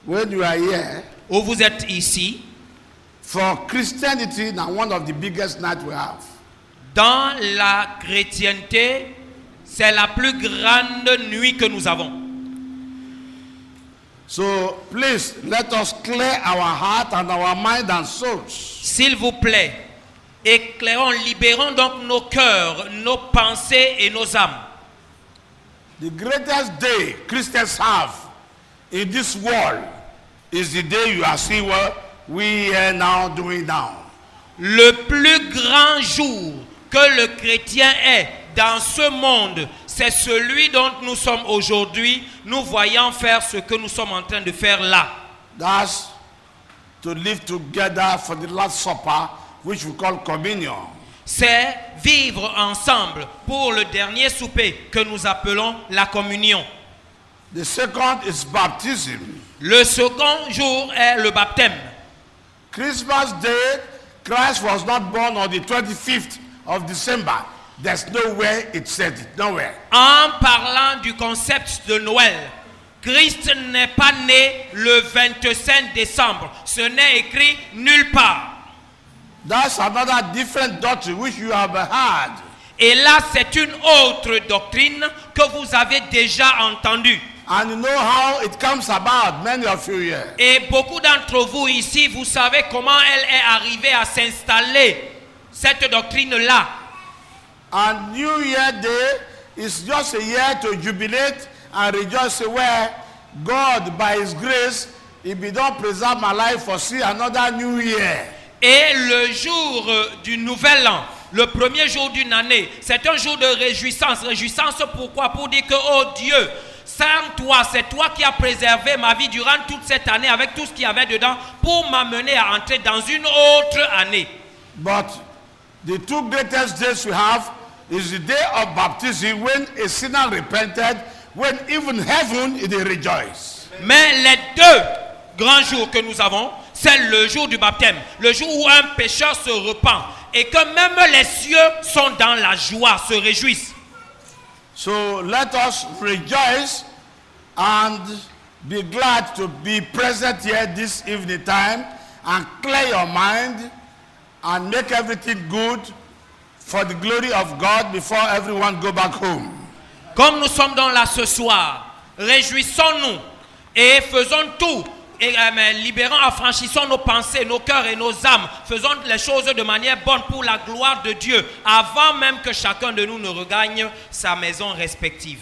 when you are here, où vous êtes ici, for Christianity, now one of the biggest nights we have. dans la chrétienté, c'est la plus grande nuit que nous avons. So please let us clear our heart and our mind and souls. S'il vous plaît, éclairons, libérons donc nos cœurs, nos pensées et nos âmes. The greatest day Christians have in this world is the day you are seeing what we are now doing now. Le plus grand jour que le chrétien ait dans ce monde, c'est celui dont nous sommes aujourd'hui, nous voyons faire ce que nous sommes en train de faire là. That's to live together for the Last Supper, which we call communion. C'est vivre ensemble pour le dernier souper que nous appelons la communion. The second is baptism. Le second jour est le baptême. Christmas Day, Christ was not born on the 25th of December. There's nowhere it said it, nowhere. En parlant du concept de Noël, Christ n'est pas né le 25 décembre. Ce n'est écrit nulle part. That's another different doctrine which you have heard. Et là, c'est une autre doctrine que vous avez déjà entendue. And you know how it comes about, many of you here. Et beaucoup d'entre vous ici, vous savez comment elle est arrivée à s'installer, cette doctrine-là. And New Year Day is just a year to jubilate and rejoice where God, by His grace, He be done preserve my life for see another new year. Et le jour du nouvel an, le premier jour d'une année, c'est un jour de réjouissance. Réjouissance pourquoi? Pour dire que, oh Dieu, sans toi, c'est toi qui as préservé ma vie durant toute cette année avec tout ce qu'il y avait dedans pour m'amener à entrer dans une autre année. But the two greatest days we have is the day of baptism when a sinner repented, when even heaven is rejoice. Mais les deux grands jours que nous avons, c'est le jour du baptême, le jour où un pécheur se repent et que même les cieux sont dans la joie, se réjouissent. So let us rejoice and be glad to be present here this evening time and clear your mind and make everything good for the glory of God before everyone go back home. Comme nous sommes dans là ce soir, réjouissons-nous et faisons tout. Et libérons, affranchissons nos pensées, nos cœurs et nos âmes. Faisons les choses de manière bonne pour la gloire de Dieu, avant même que chacun de nous ne regagne sa maison respective.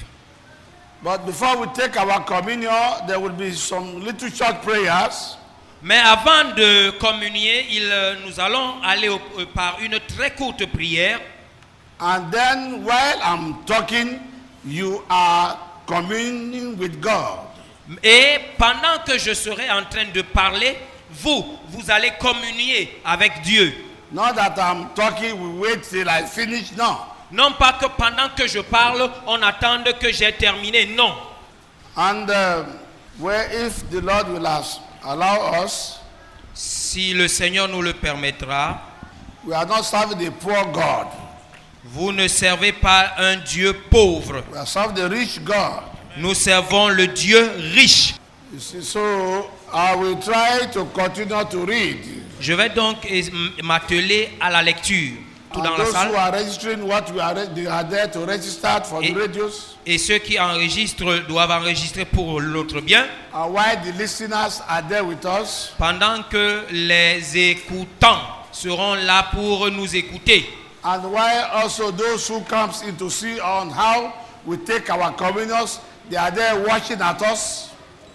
But before we take our communion, there will be some little short prayers. Mais avant de communier, nous allons aller par une très courte prière. And then while I'm talking, you are communing with God. Et pendant que je serai en train de parler, vous allez communier avec Dieu. Not that I'm talking, we wait till I finish, no. Non pas que pendant que je parle, on attende que j'ai terminé, non. And where if the Lord will allow us, si le Seigneur nous le permettra, we are not serving a poor God. Vous ne servez pas un Dieu pauvre. We are serving the rich God. Nous servons le Dieu riche. You see, so I will try to continue to read. Je vais donc m'atteler à la lecture. Tout dans la salle. Who are registering what they are there to register for the radios. Et ceux qui enregistrent doivent enregistrer pour l'autre bien. And while the listeners are there with us. Pendant que les écoutants seront là pour nous écouter. And while also those who comes in to see on how we take our communions, they are there watching at us.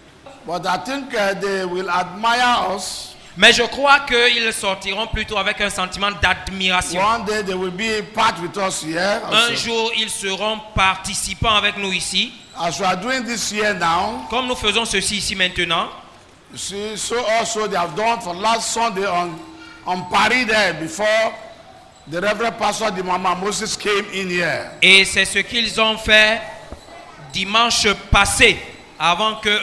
But I think they will admire us. Mais je crois qu'ils sortiront plutôt avec un sentiment d'admiration. One day they will be part with us here. Un jour, ils seront participants avec nous ici. As we are doing this here now. Comme nous faisons ceci ici maintenant. You see, so also they have done for last Sunday on Paris there before the Reverend Pastor de Mama Moses came in here. Et c'est ce qu'ils ont fait dimanche passé. Avant que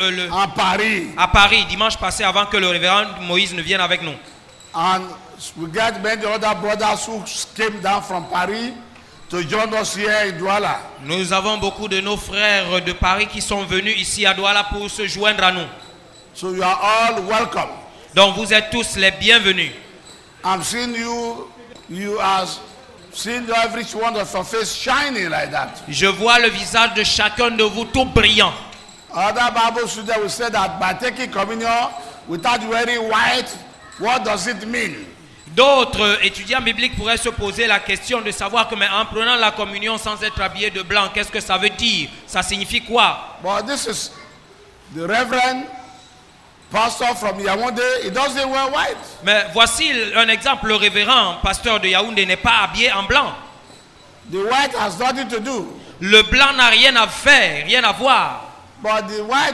à Paris, dimanche passé, avant que le révérend Moïse ne vienne avec nous. And we got many other brothers who came down from Paris to join us here in Douala. Nous avons beaucoup de nos frères de Paris qui sont venus ici à Douala pour se joindre à nous. So you are all welcome. Donc vous êtes tous les bienvenus. I'm seeing you are seeing every one of your face shining like that. Je vois le visage de chacun de vous tout brillant. Other Bible students will say that by taking communion without wearing white, what does it mean? D'autres étudiants bibliques pourraient se poser la question de savoir que mais en prenant la communion sans être habillé de blanc, qu'est-ce que ça veut dire? Ça signifie quoi? But this is the Reverend Pastor from Yaoundé. He doesn't wear white. Mais voici un exemple. Le révérend pasteur de Yaoundé n'est pas habillé en blanc. The white has nothing to do. Le blanc n'a rien à faire, rien à voir. But the white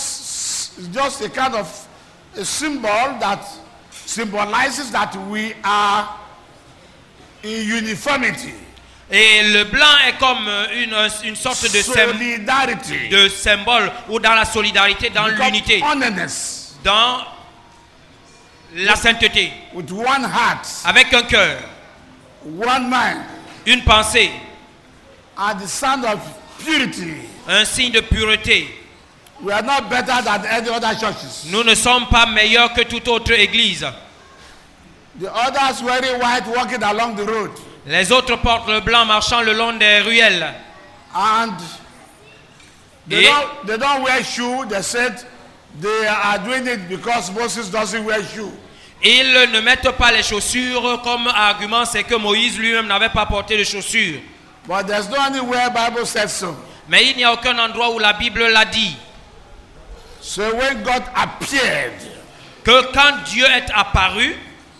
just a kind of a symbol that symbolizes that we are in uniformity. Et le blanc est comme une sorte de solidarity, de symbole ou dans la solidarité, dans l'unité, dans la sainteté, with one heart, avec un cœur, one mind, une pensée, and the sign of purity. Un signe de pureté. We are not better than any other churches. Nous ne sommes pas meilleurs que toute autre église. The others wearing white walking along the road. Les autres portent le blanc marchant le long des ruelles. And they don't wear shoe. They said they are doing it because Moses doesn't wear shoe. Ils ne mettent pas les chaussures comme argument, c'est que Moïse lui-même n'avait pas porté de chaussures. But there's no anywhere Bible says so. Mais il n'y a aucun endroit où la Bible l'a dit. So when God appeared, que quand Dieu est apparu,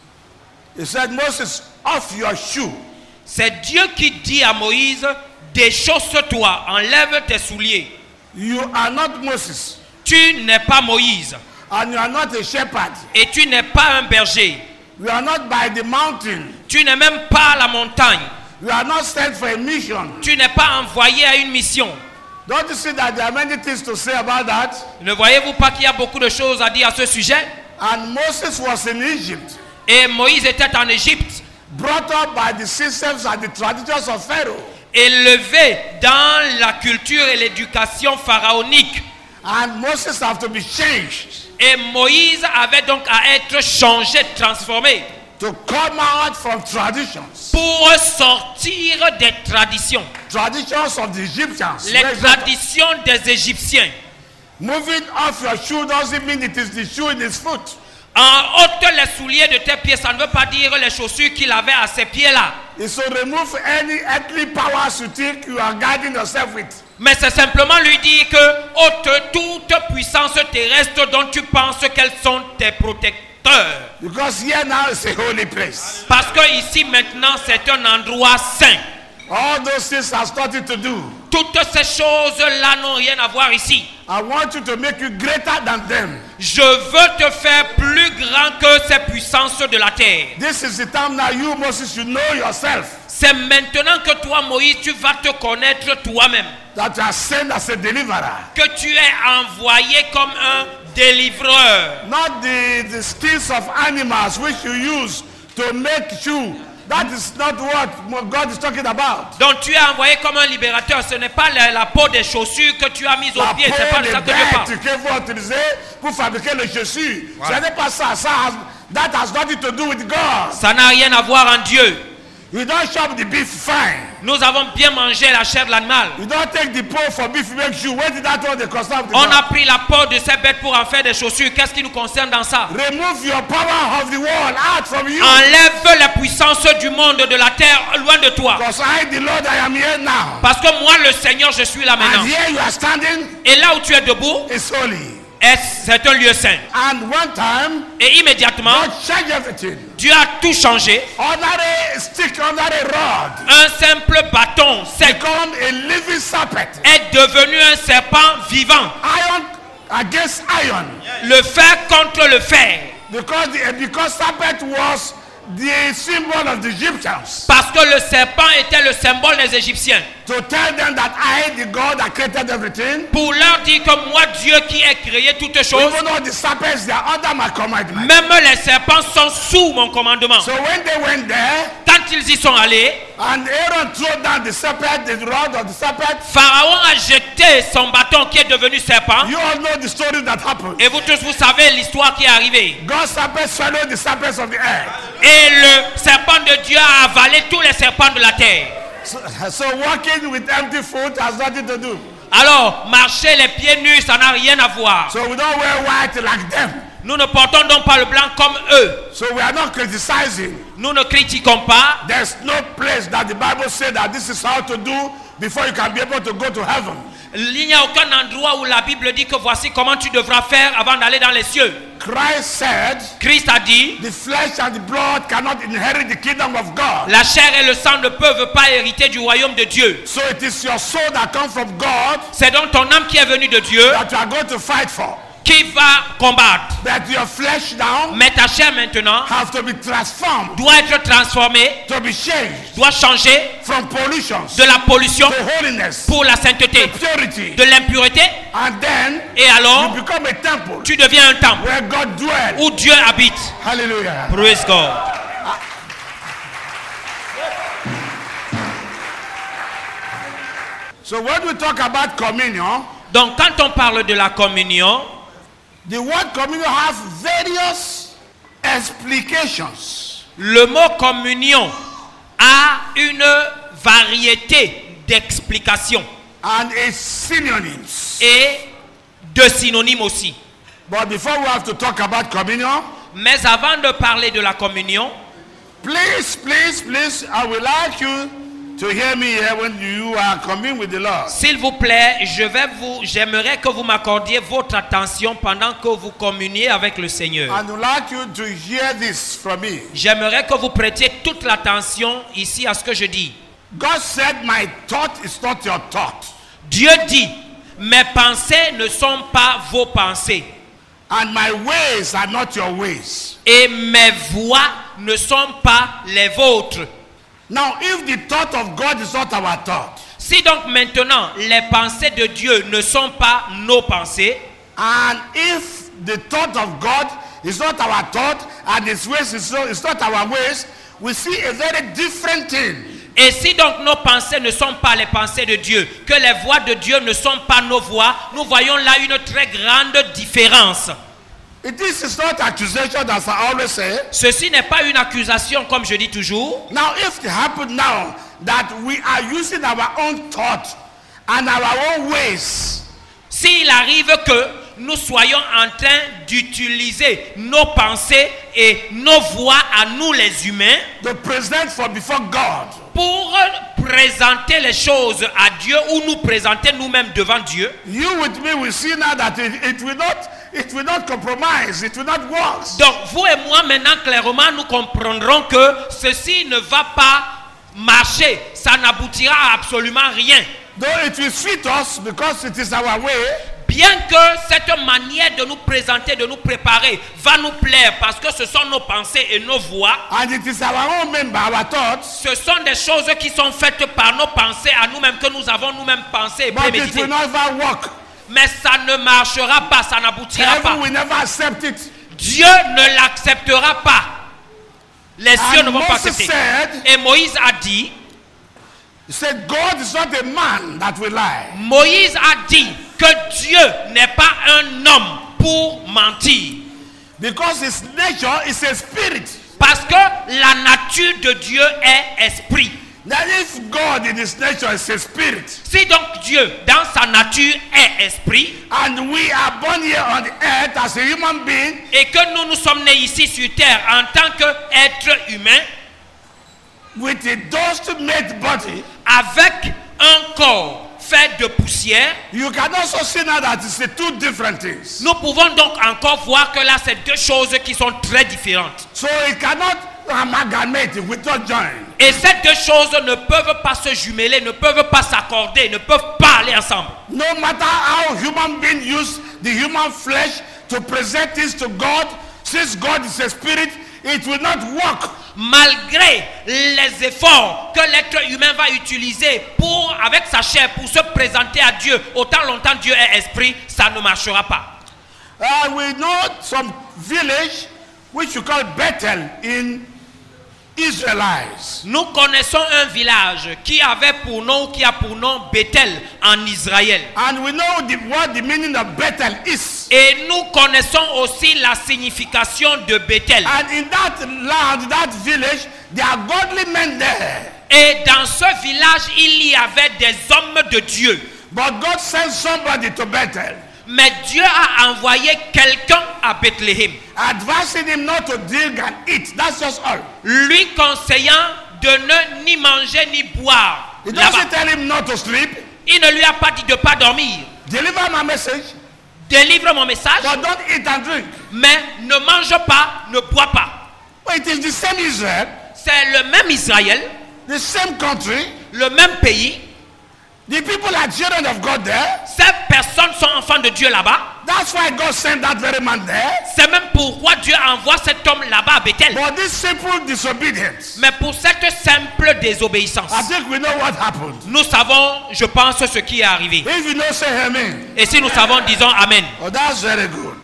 he said, Moses, off your shoe. C'est Dieu qui dit à Moïse, déchausse-toi, enlève tes souliers. You are not Moses. Tu n'es pas Moïse. And you are not a shepherd. Et tu n'es pas un berger. You are not by the mountain. Tu n'es même pas à la montagne. You are not sent for a mission. Tu n'es pas envoyé à une mission. Don't you see that there are many things to say about that? Ne voyez-vous pas qu'il y a beaucoup de choses à dire à ce sujet? And Moses was in Egypt. Et Moïse était en Égypte. Brought up by the systems and the traditions of Pharaoh. Élevé dans la culture et l'éducation pharaonique. And Moses have to be changed. Et Moïse avait donc à être changé, transformé. To come out from traditions. Pour sortir des traditions. Traditions of the Egyptians. Les traditions des Égyptiens. Moving off your shoe doesn't mean it is the shoe in his foot. En ôte les souliers de tes pieds, ça ne veut pas dire les chaussures qu'il avait à ses pieds-là. It's to remove any earthly powers you think you are guiding yourself with. Mais c'est simplement lui dire que ôte toute puissance terrestre dont tu penses qu'elles sont tes protecteurs. Because here now is a holy place. Parce que ici maintenant c'est un endroit saint. All those things are starting to do. Toutes ces choses-là n'ont rien à voir ici. I want you to make you greater than them. Je veux te faire plus grand que ces puissances de la terre. This is the time now you, Moses, you know yourself. C'est maintenant que toi, Moïse, tu vas te connaître toi-même. That you are sent as a deliverer. Que tu es envoyé comme un délivreur. Not the skins of animals which you use to make shoe. That is not what God is talking about. Donc tu es envoyé comme un libérateur. Ce n'est pas la peau des chaussures que tu as mise au pied. C'est pas de ça que Dieu parle. Tu faut utiliser pour fabriquer les chaussures. Ce n'est pas ça. That has nothing to do with God. Ça n'a rien à voir en Dieu. You don't chop the beef fine. Nous avons bien mangé la chair de l'animal. You don't take the peau for beef make shoe. Where did that one the concern of the On God? a pris la peau de ces bêtes pour en faire des chaussures. Qu'est-ce qui nous concerne dans ça? Remove your power of the world out from you. Enlève la puissance du monde, de la terre, loin de toi. Because I, the Lord, I am here now. Parce que moi, le Seigneur, je suis là maintenant. And here you are standing. Et là où tu es debout, it's holy. C'est un lieu saint. And one time, et immédiatement, God changed everything. Dieu a tout changé. Under a stick, under a rod, un simple bâton sec become a living serpent. Est devenu un serpent vivant. Iron against iron. Le fer contre le fer. Because serpent was the symbol of the Egyptians. Parce que le serpent était le symbole des Égyptiens. to tell them that I, the God that created everything, pour leur dire que moi, Dieu qui ai créé toutes choses, even though the serpents, they are under my commandment. même les serpents sont sous mon commandement. So when they went there, Quand ils y sont allés, and Aaron threw down the serpent, the rod of the serpent, Pharaon a jeté son bâton qui est devenu serpent. you all know the story that happened. Et vous tous, vous savez l'histoire qui est arrivée. God's serpent swallowed the serpents of the earth. Et le serpent de Dieu a avalé tous les serpents de la terre. So walking with empty foot has nothing to do. Alors, marcher les pieds nus, ça n'a rien à voir. So we don't wear white like them. Nous ne portons donc pas le blanc comme eux. So we are not criticizing. Nous ne critiquons pas. There's no place that the Bible said that this is how to do before you can be able to go to heaven. Il n'y a aucun endroit où la Bible dit que voici comment tu devras faire avant d'aller dans les cieux. Christ said, Christ a dit, the flesh and the blood cannot inherit the kingdom of God. la chair et le sang ne peuvent pas hériter du royaume de Dieu. So it is your soul that comes from God C'est donc ton âme qui est venue de Dieu that you are going to fight for. qui va combattre. That your flesh now Mais ta chair maintenant have to be transformed, doit être transformée, to be changed doit changer from pollutions de la pollution to holiness, pour la sainteté, purity. de l'impureté, And then et alors you become a temple tu deviens un temple where God dwells. où Dieu habite. Hallelujah. Praise God. So when we talk about communion, Donc quand on parle de la communion, the word communion has various explications. le mot communion a une variété d'explications And its synonyms. et de synonymes aussi. But before we have to talk about communion, Mais avant de parler de la communion, please, I would like you to hear me here when you are coming with the Lord. s'il vous plaît, j'aimerais que vous m'accordiez votre attention pendant que vous communiez avec le Seigneur. And I would like you to hear this from me. J'aimerais que vous prêtiez toute l'attention ici à ce que je dis. God said, my thought is not your thought. Dieu dit, mes pensées ne sont pas vos pensées And my ways are not your ways. et mes voies ne sont pas les vôtres. Now, if the thought of God is not our thought, Si donc maintenant les pensées de Dieu ne sont pas nos pensées, and if the thought of God is not our thought, and His ways is not our ways, we see a very different thing. et si donc nos pensées ne sont pas les pensées de Dieu, que les voies de Dieu ne sont pas nos voies, nous voyons là une très grande différence. This is not accusation, as I always say. Ceci n'est pas une accusation comme je dis toujours. Now, if it happens now that we are using our own thought and our own ways, S'il arrive que nous soyons en train d'utiliser nos pensées et nos voies à nous les humains to present for before God, pour présenter les choses à Dieu ou nous présenter nous-mêmes devant Dieu, you with me will see now that it will not compromise, it will not work. donc vous et moi maintenant clairement nous comprendrons que ceci ne va pas marcher, ça n'aboutira à absolument rien. Though it will suit us because it is our way, Bien que cette manière de nous présenter, de nous préparer va nous plaire parce que ce sont nos pensées et nos voix, and it is our own member, our thoughts, ce sont des choses qui sont faites par nos pensées à nous-mêmes, que nous avons nous-mêmes pensé et but it prémédité. will never work. Mais ça ne marchera pas, ça n'aboutira pas. Heaven will never accept it. Dieu ne l'acceptera pas. Les cieux ne And vont pas Moses accepter. said, Et Moïse a dit, he said, God is not a man that will lie. Moïse a dit que Dieu n'est pas un homme pour mentir. Because his nature is a spirit. Parce que la nature de Dieu est esprit. That if God in his nature is a spirit, Si donc Dieu, dans sa nature, est esprit, and we are born here on the earth as a human being, et que nous sommes nés ici sur terre en tant qu'être humain, with a dust-made body, avec un corps fait de poussière, you can also see now that it's two different things. nous pouvons donc encore voir que là, c'est deux choses qui sont très différentes. So it cannot amalgamate, it will not join. Et ces deux choses ne peuvent pas se jumeler, ne peuvent pas s'accorder, ne peuvent pas aller ensemble. No matter how human beings use the human flesh to present things to God, since God is a spirit, it will not work. Malgré les efforts que l'être humain va utiliser avec sa chair pour se présenter à Dieu, autant longtemps Dieu est esprit, ça ne marchera pas. We know some village which you call Bethel in Israelites. Nous connaissons un village qui avait pour nom, qui a pour nom Bethel en Israël. And we know what the meaning of Bethel is. Et nous connaissons aussi la signification de Bethel. And in that land, that village, there are godly men there. Et dans ce village, il y avait des hommes de Dieu. But God sent somebody to Bethel, Mais Dieu a envoyé quelqu'un à Bethléem, advising him not to drink and eat. That's just all. lui conseillant de ne ni manger ni boire. He Là-bas. doesn't tell him not to sleep. Il ne lui a pas dit de ne pas dormir. Deliver my message, Délivre mon message, but don't eat and drink. mais ne mange pas, ne bois pas. But it is the same Israel, C'est le même Israël, the same country. le même pays. The people are children of God there. Ces personnes sont enfants de Dieu là-bas. That's why God sent that very man there. C'est même pourquoi Dieu envoie cet homme là-bas à Bethel. But this simple disobedience, Mais pour cette simple désobéissance, I think we know what happened. nous savons, je pense, ce qui est arrivé. If you know, say amen. Et si nous savons, disons Amen. Oh, that's very good.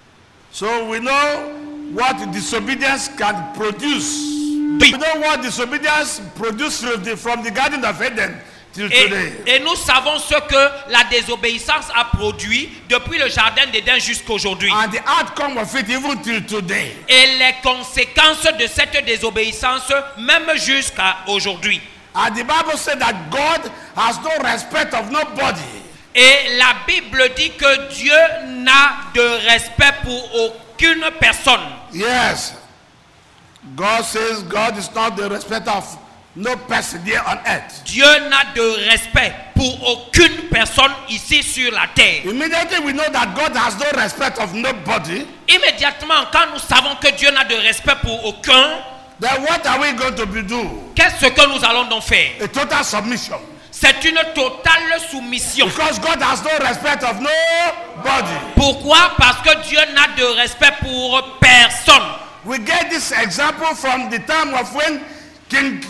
So we know what disobedience can produce. Oui. We know what disobedience produced from the Garden of Eden till today. Et nous savons ce que la désobéissance a produit depuis le jardin d'Éden jusqu'aujourd'hui. And the outcome of it even till today. Et les conséquences de cette désobéissance, même jusqu'à aujourd'hui. And the Bible said that God has no respect of nobody. Et la Bible dit que Dieu n'a de respect pour aucune personne. Yes. God says God is not the respect of no person here on earth. Dieu n'a de respect pour aucune personne ici sur la terre. Immediately we know that God has no respect of nobody. Immédiatement, quand nous savons que Dieu n'a de respect pour aucun, Then what are we going to do? qu'est-ce que nous allons donc faire? A total submission. C'est une totale soumission. Because God has no respect of nobody. Pourquoi? Parce que Dieu n'a de respect pour personne. We get this example from the time of when King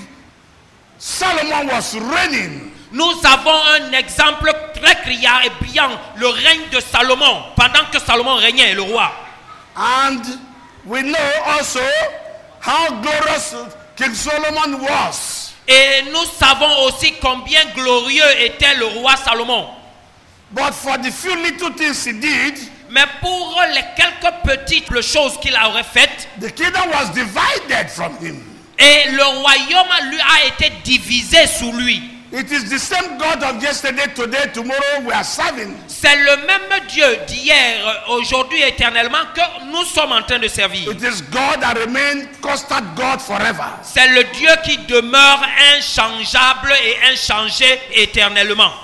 Solomon was reigning. Nous avons un exemple très criard et brillant, le règne de Salomon, pendant que Salomon régnait, le roi. And we know also how glorious King Solomon was. Et nous savons aussi combien glorieux était le roi Salomon. But for the few little things he did, Mais pour les quelques petites choses qu'il aurait faites, the kingdom was divided from him. et le royaume lui a été divisé sous lui. It is the same God of yesterday, today, tomorrow we are serving. C'est le même Dieu d'hier, aujourd'hui, éternellement, que nous sommes en train de servir. It is God that remains constant God forever. C'est le Dieu qui demeure inchangeable et inchangé éternellement.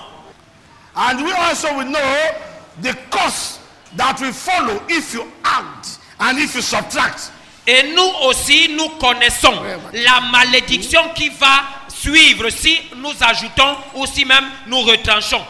And we also will know the course that will follow if you act and if you subtract. Et nous aussi, nous connaissons la malédiction qui va suivre si nous ajoutons ou si même nous retranchons.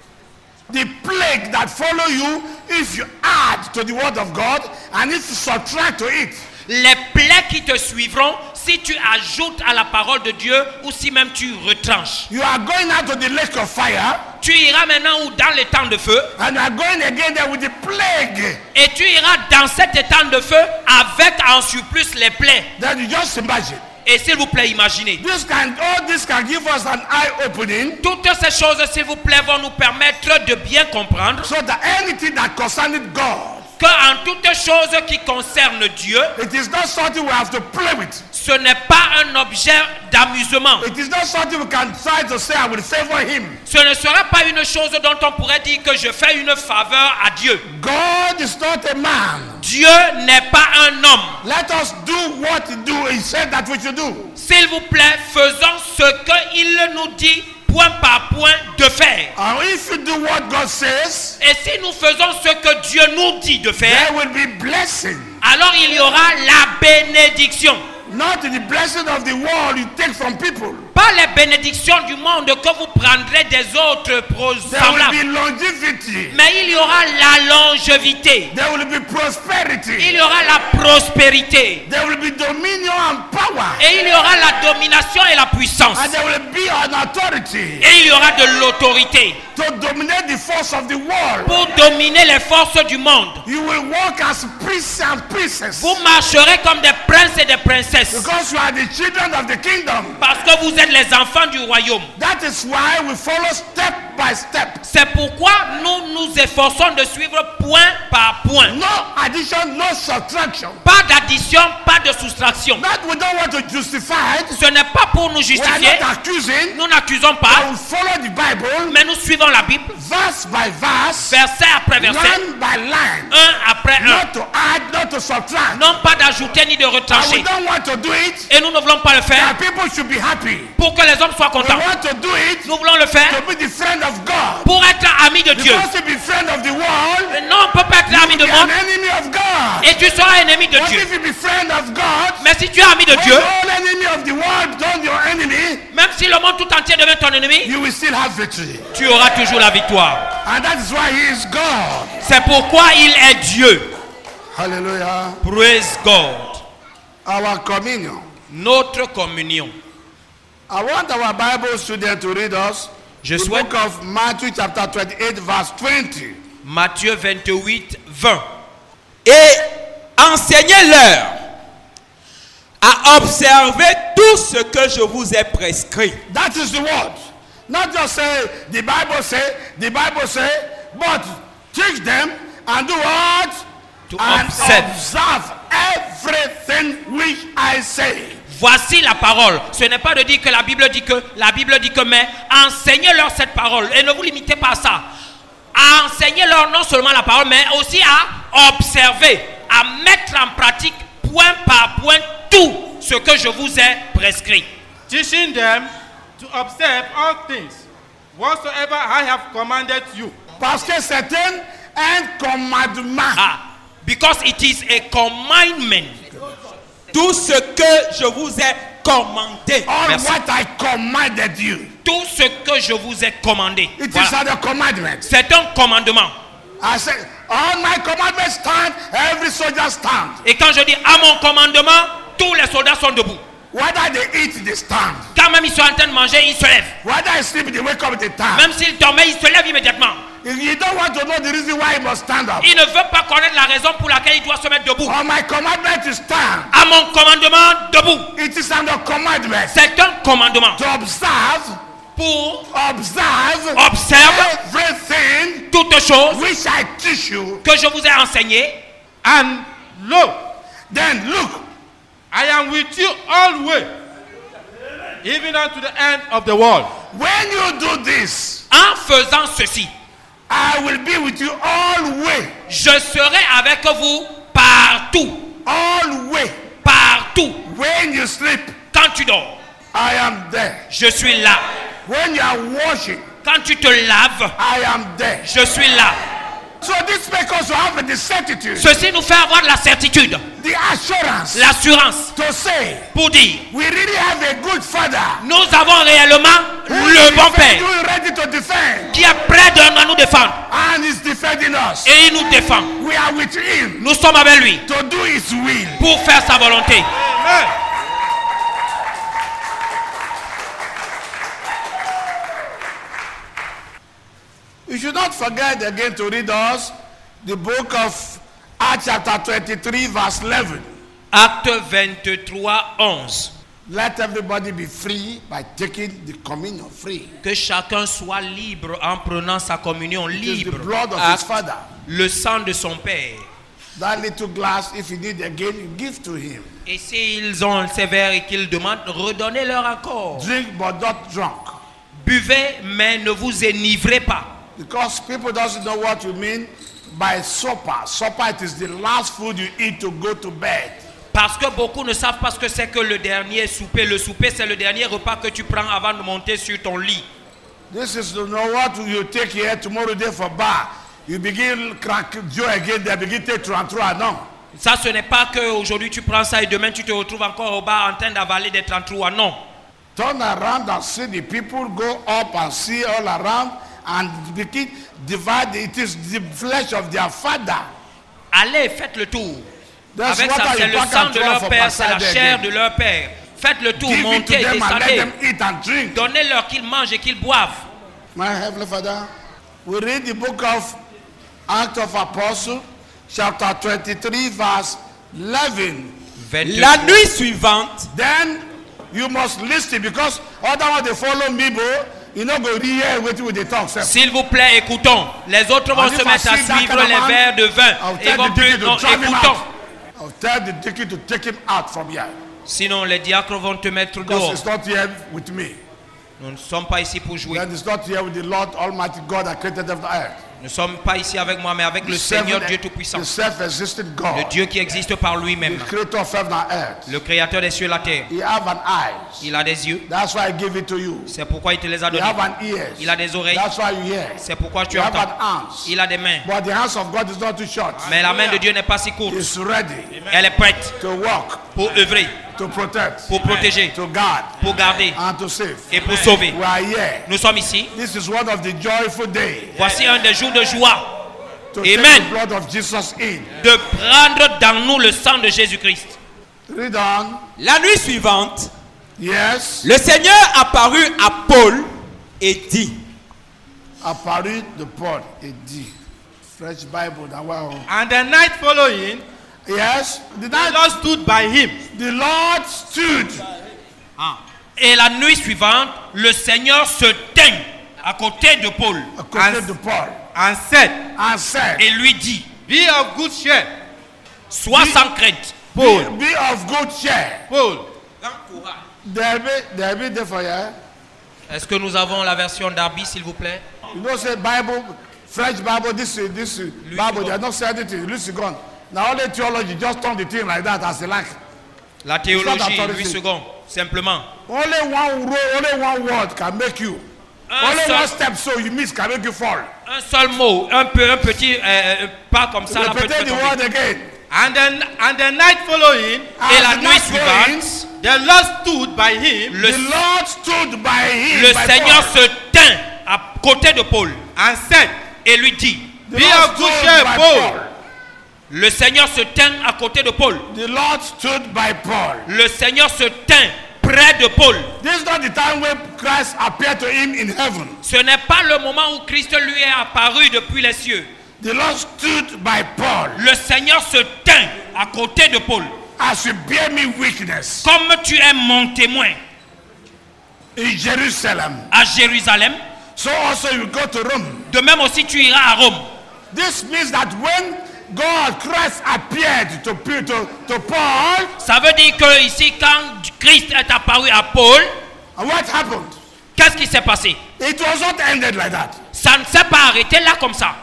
The plague that follow you if you add to the word of God and if you subtract to it. Les plaies qui te suivront si tu ajoutes à la parole de Dieu ou si même tu retranches. You are going out to the lake of fire Tu iras maintenant ou dans les temps de feu and you are going again there with the plague. et tu iras dans cet étang de feu avec en surplus les plaies. Then you just imagine. Et s'il vous plaît, imaginez. All this can give us an eye opening. Toutes ces choses, s'il vous plaît, vont nous permettre de bien comprendre So that anything that concerns God, qu'en toutes choses qui concernent Dieu, it is not something we have to play with. ce n'est pas un objet d'amusement. It is not something we can try to say I will favor him. Ce ne sera pas une chose dont on pourrait dire que je fais une faveur à Dieu. God is not a man. Dieu n'est pas un homme. Let us do what he said that we should do. S'il vous plaît, faisons ce qu'il nous dit point par point de faire. And if you do what God says, Et si nous faisons ce que Dieu nous dit de faire, there will be blessing. alors il y aura la bénédiction. Not the blessing of the world you take from people. Pas les bénédictions du monde que vous prendrez des autres There will semblables. be longevity. Mais il y aura la longévité. There will be prosperity. Il y aura la prospérité. There will be dominion and power. Et il y aura la domination et la puissance. And there will be an authority Et il y aura de l'autorité to dominate the force of the world. pour dominer les forces du monde. You will walk as priests and princesses. Vous marcherez comme des princes et des princesses. Because you are the children of the kingdom. Parce que vous êtes les enfants du royaume. That is why we follow step by step. C'est pourquoi nous nous efforçons de suivre point par point. No addition, no subtraction. Pas d'addition, pas de soustraction. That we don't want to justify it. Ce n'est pas pour nous We are justifier. not accusing. Nous n'accusons But pas, we follow the Bible mais nous suivons la Bible, verse by verse, verset après verset, line by line. un après un. Not to add, not to subtract. Non pas d'ajouter ni de And we retrancher. don't want to do it. Et nous ne voulons pas le faire That people should be happy. pour que les hommes soient We contents. want to do it Nous voulons le faire to be the friend of God. pour être ami de Dieu. Because to be friend of the world, Mais non, on ne peut pas être ami de be monde an enemy of God. et tu seras ennemi de What Dieu. if you be friend of God? Mais si tu es ami de When Dieu, the whole enemy of the world becomes your enemy, même si le monde tout entier devient ton ennemi, you will still have victory. tu auras toujours la victoire. And that is why He is God. C'est pourquoi il est Dieu. Hallelujah. Praise God. Our communion. Notre communion. I want our Bible student to read us Je the souhaite book of Matthew chapter 28 verse 20. Matthieu 28, 20. Et enseignez-leur à observer tout ce que je vous ai prescrit. That is the word. Not just say the Bible say, but teach them and do what? To and observe. observe everything which I say. Voici la parole. Ce n'est pas de dire que la Bible dit que, mais enseignez-leur cette parole. Et ne vous limitez pas à ça. Enseignez-leur non seulement la parole, mais aussi à observer, à mettre en pratique point par point tout ce que je vous ai prescrit. Teaching them to observe all things whatsoever I have commanded you. Parce que c'est un commandement. Because it is a commandment. Tout ce que je vous ai commandé. All Merci. what I commanded you. Tout ce que je vous ai commandé. It Voilà. is a commandment. C'est un commandement. I say, all my commandments stand, every soldier stand. Et quand je dis à mon commandement, tous les soldats sont debout. Whether they eat, they stand. Quand même ils sont en train de manger, ils se lèvent. Whether they sleep, they wake up, they stand. Même s'ils dormaient, ils se lèvent immédiatement. If you don't want to know the reason why you must stand up. Il ne veut pas connaître la raison pour laquelle il doit se mettre debout. On my commandment to stand. À mon commandement, debout. It is under commandment. C'est un commandement. To observe, Pour observe everything toutes choses which I teach you. que je vous ai enseignées. And lo, Then look, I am with you always, even unto the end of the world. when you do this, En faisant ceci, I will be with you always. je serai avec vous partout. Always. Partout. When you sleep, Quand tu dors, I am there. je suis là. When you are washing, Quand tu te laves, I am there. je suis là. So this makes us have the certitude, Ceci nous fait avoir la certitude, the assurance l'assurance to say, pour dire, we really have a good father nous avons réellement who le is bon Père who is ready to defend, qui est prêt à nous défendre. and is defending us. Et il nous défend. We are with him Nous sommes avec lui to do his will. pour faire sa volonté. Amen. You should not forget again to read us the book of Acts chapter 23 verse 11. Acte 23, 11. Let everybody be free by taking the communion free. Que chacun soit libre en prenant sa communion It is the libre. blood of his Acte, father. le sang de son Père. That little glass, if you need again, you give to him. Et s'ils ont ces verres et qu'ils demandent, redonnez-leur encore. Drink but not drunk. Buvez, mais ne vous enivrez pas. Because people doesn't know what you mean by supper. Supper, it is the last food you eat to go to bed. Parce que beaucoup ne savent pas ce que c'est que le dernier souper. Le souper, c'est le dernier repas que tu prends avant de monter sur ton lit. This is to know what you take here tomorrow day for bar. You begin crack Joe again, they begin to take trantra. No. Ça, ce n'est pas qu'aujourd'hui tu prends ça et demain tu te retrouves encore au bar en train d'avaler des 33. Non. turn around and see the people, go up and see all around, and begin divide. It is the flesh of their father. Allez, faites le tour. That's Avec what ça, I c'est le pack sang and de throw leur for père, c'est la Pastor chair again. de leur père. Faites le tour, Give it to montez, them and let descendez. them eat and drink. Donnez-leur qu'ils mangent et qu'ils boivent. My Heavenly Father, we read the book of Acts of Apostles, chapter 23, verse 11. 22. La nuit suivante, Then you must listen, because otherwise they follow me, bro. You know, go hear waiting with the talk. Sir. S'il vous plaît, écoutons. Les autres vont And se if I mettre à see that suivre kind of les man, verres de vin. I'll Ils tell vont the plus. deacon Non, to drive him écoutons. out. I'll tell the deacon to take him out from here. Sinon, les diacres vont te mettre Because dehors. it's not here with me. Nous ne sommes pas ici pour jouer. Then it's not here with the Lord Almighty God that created the earth. Nous ne sommes pas ici avec moi, mais avec le Seigneur Dieu Tout-Puissant. The self-existing Le God. Dieu qui existe par The lui-même. creator of heaven and earth. Le créateur des cieux et la terre. He have an eyes. Il a des yeux. That's why I give it to you. C'est pourquoi il te les a He donnés. have an ears. Il a des oreilles. That's why you hear. C'est pourquoi tu You have entends. an arms. Il a des mains. But the hands of God is not too short. Mais la main de Dieu n'est pas si courte. He's ready Elle est prête to work, pour œuvrer, to protect, pour protéger, to guard, pour garder and to save. et pour sauver. We are here. Nous sommes ici. This is one of the joyful days Voici un des jours de joie to Amen. take the blood of Jesus in. de prendre dans nous le sang de Jésus-Christ. Read on. la nuit suivante, Yes. le Seigneur apparut à Paul et dit, Apparut de Paul et dit. French Bible. That wow. And the night following, Yes. The the night, Lord stood by him. the Lord stood. Et la nuit suivante, le Seigneur se tint à côté de Paul According to Paul. And said, And said, et lui dit, Be of good cheer, sois sans crainte. Paul. be of good cheer. Paul. There be there for you. Est-ce que nous avons la version d'Arby, s'il vous plaît? You know, say Bible, French Bible, this Bible, they are not saying anything. Listen, gone. Now only theology, just turn the thing like that as they like. La It's not théologie, authority. 8 secondes, simplement. Only one word can make you. Un Only seul- one step so you miss can make you fall. Un seul mot, un petit pas comme ça, la Repeat peut the word tomber. again. And the night following, Et la As the nuit night suivante, goes, the Lord stood by him le, the Lord stood by him. le by Seigneur Paul. se tint à côté de Paul and said, et lui dit, The Be Lord of good stood cheer, by Paul. Paul. le Seigneur se tint à côté de Paul. The Lord stood by Paul. Le Seigneur se tint près de Paul. This is not the time when Christ appeared to him in heaven. Ce n'est pas le moment où Christ lui est apparu depuis les cieux. The Lord stood by Paul Le Seigneur se tint à côté de Paul. as you bear me witness Comme tu es mon témoin in Jerusalem. à Jérusalem, So also you go to Rome. de même aussi tu iras à Rome. This means that when God, Christ appeared to Paul, Ça veut dire que ici, quand Christ est apparu à Paul, and what happened? qu'est-ce qui s'est passé? It was not ended like that. Ça ne s'est pas arrêté là comme ça.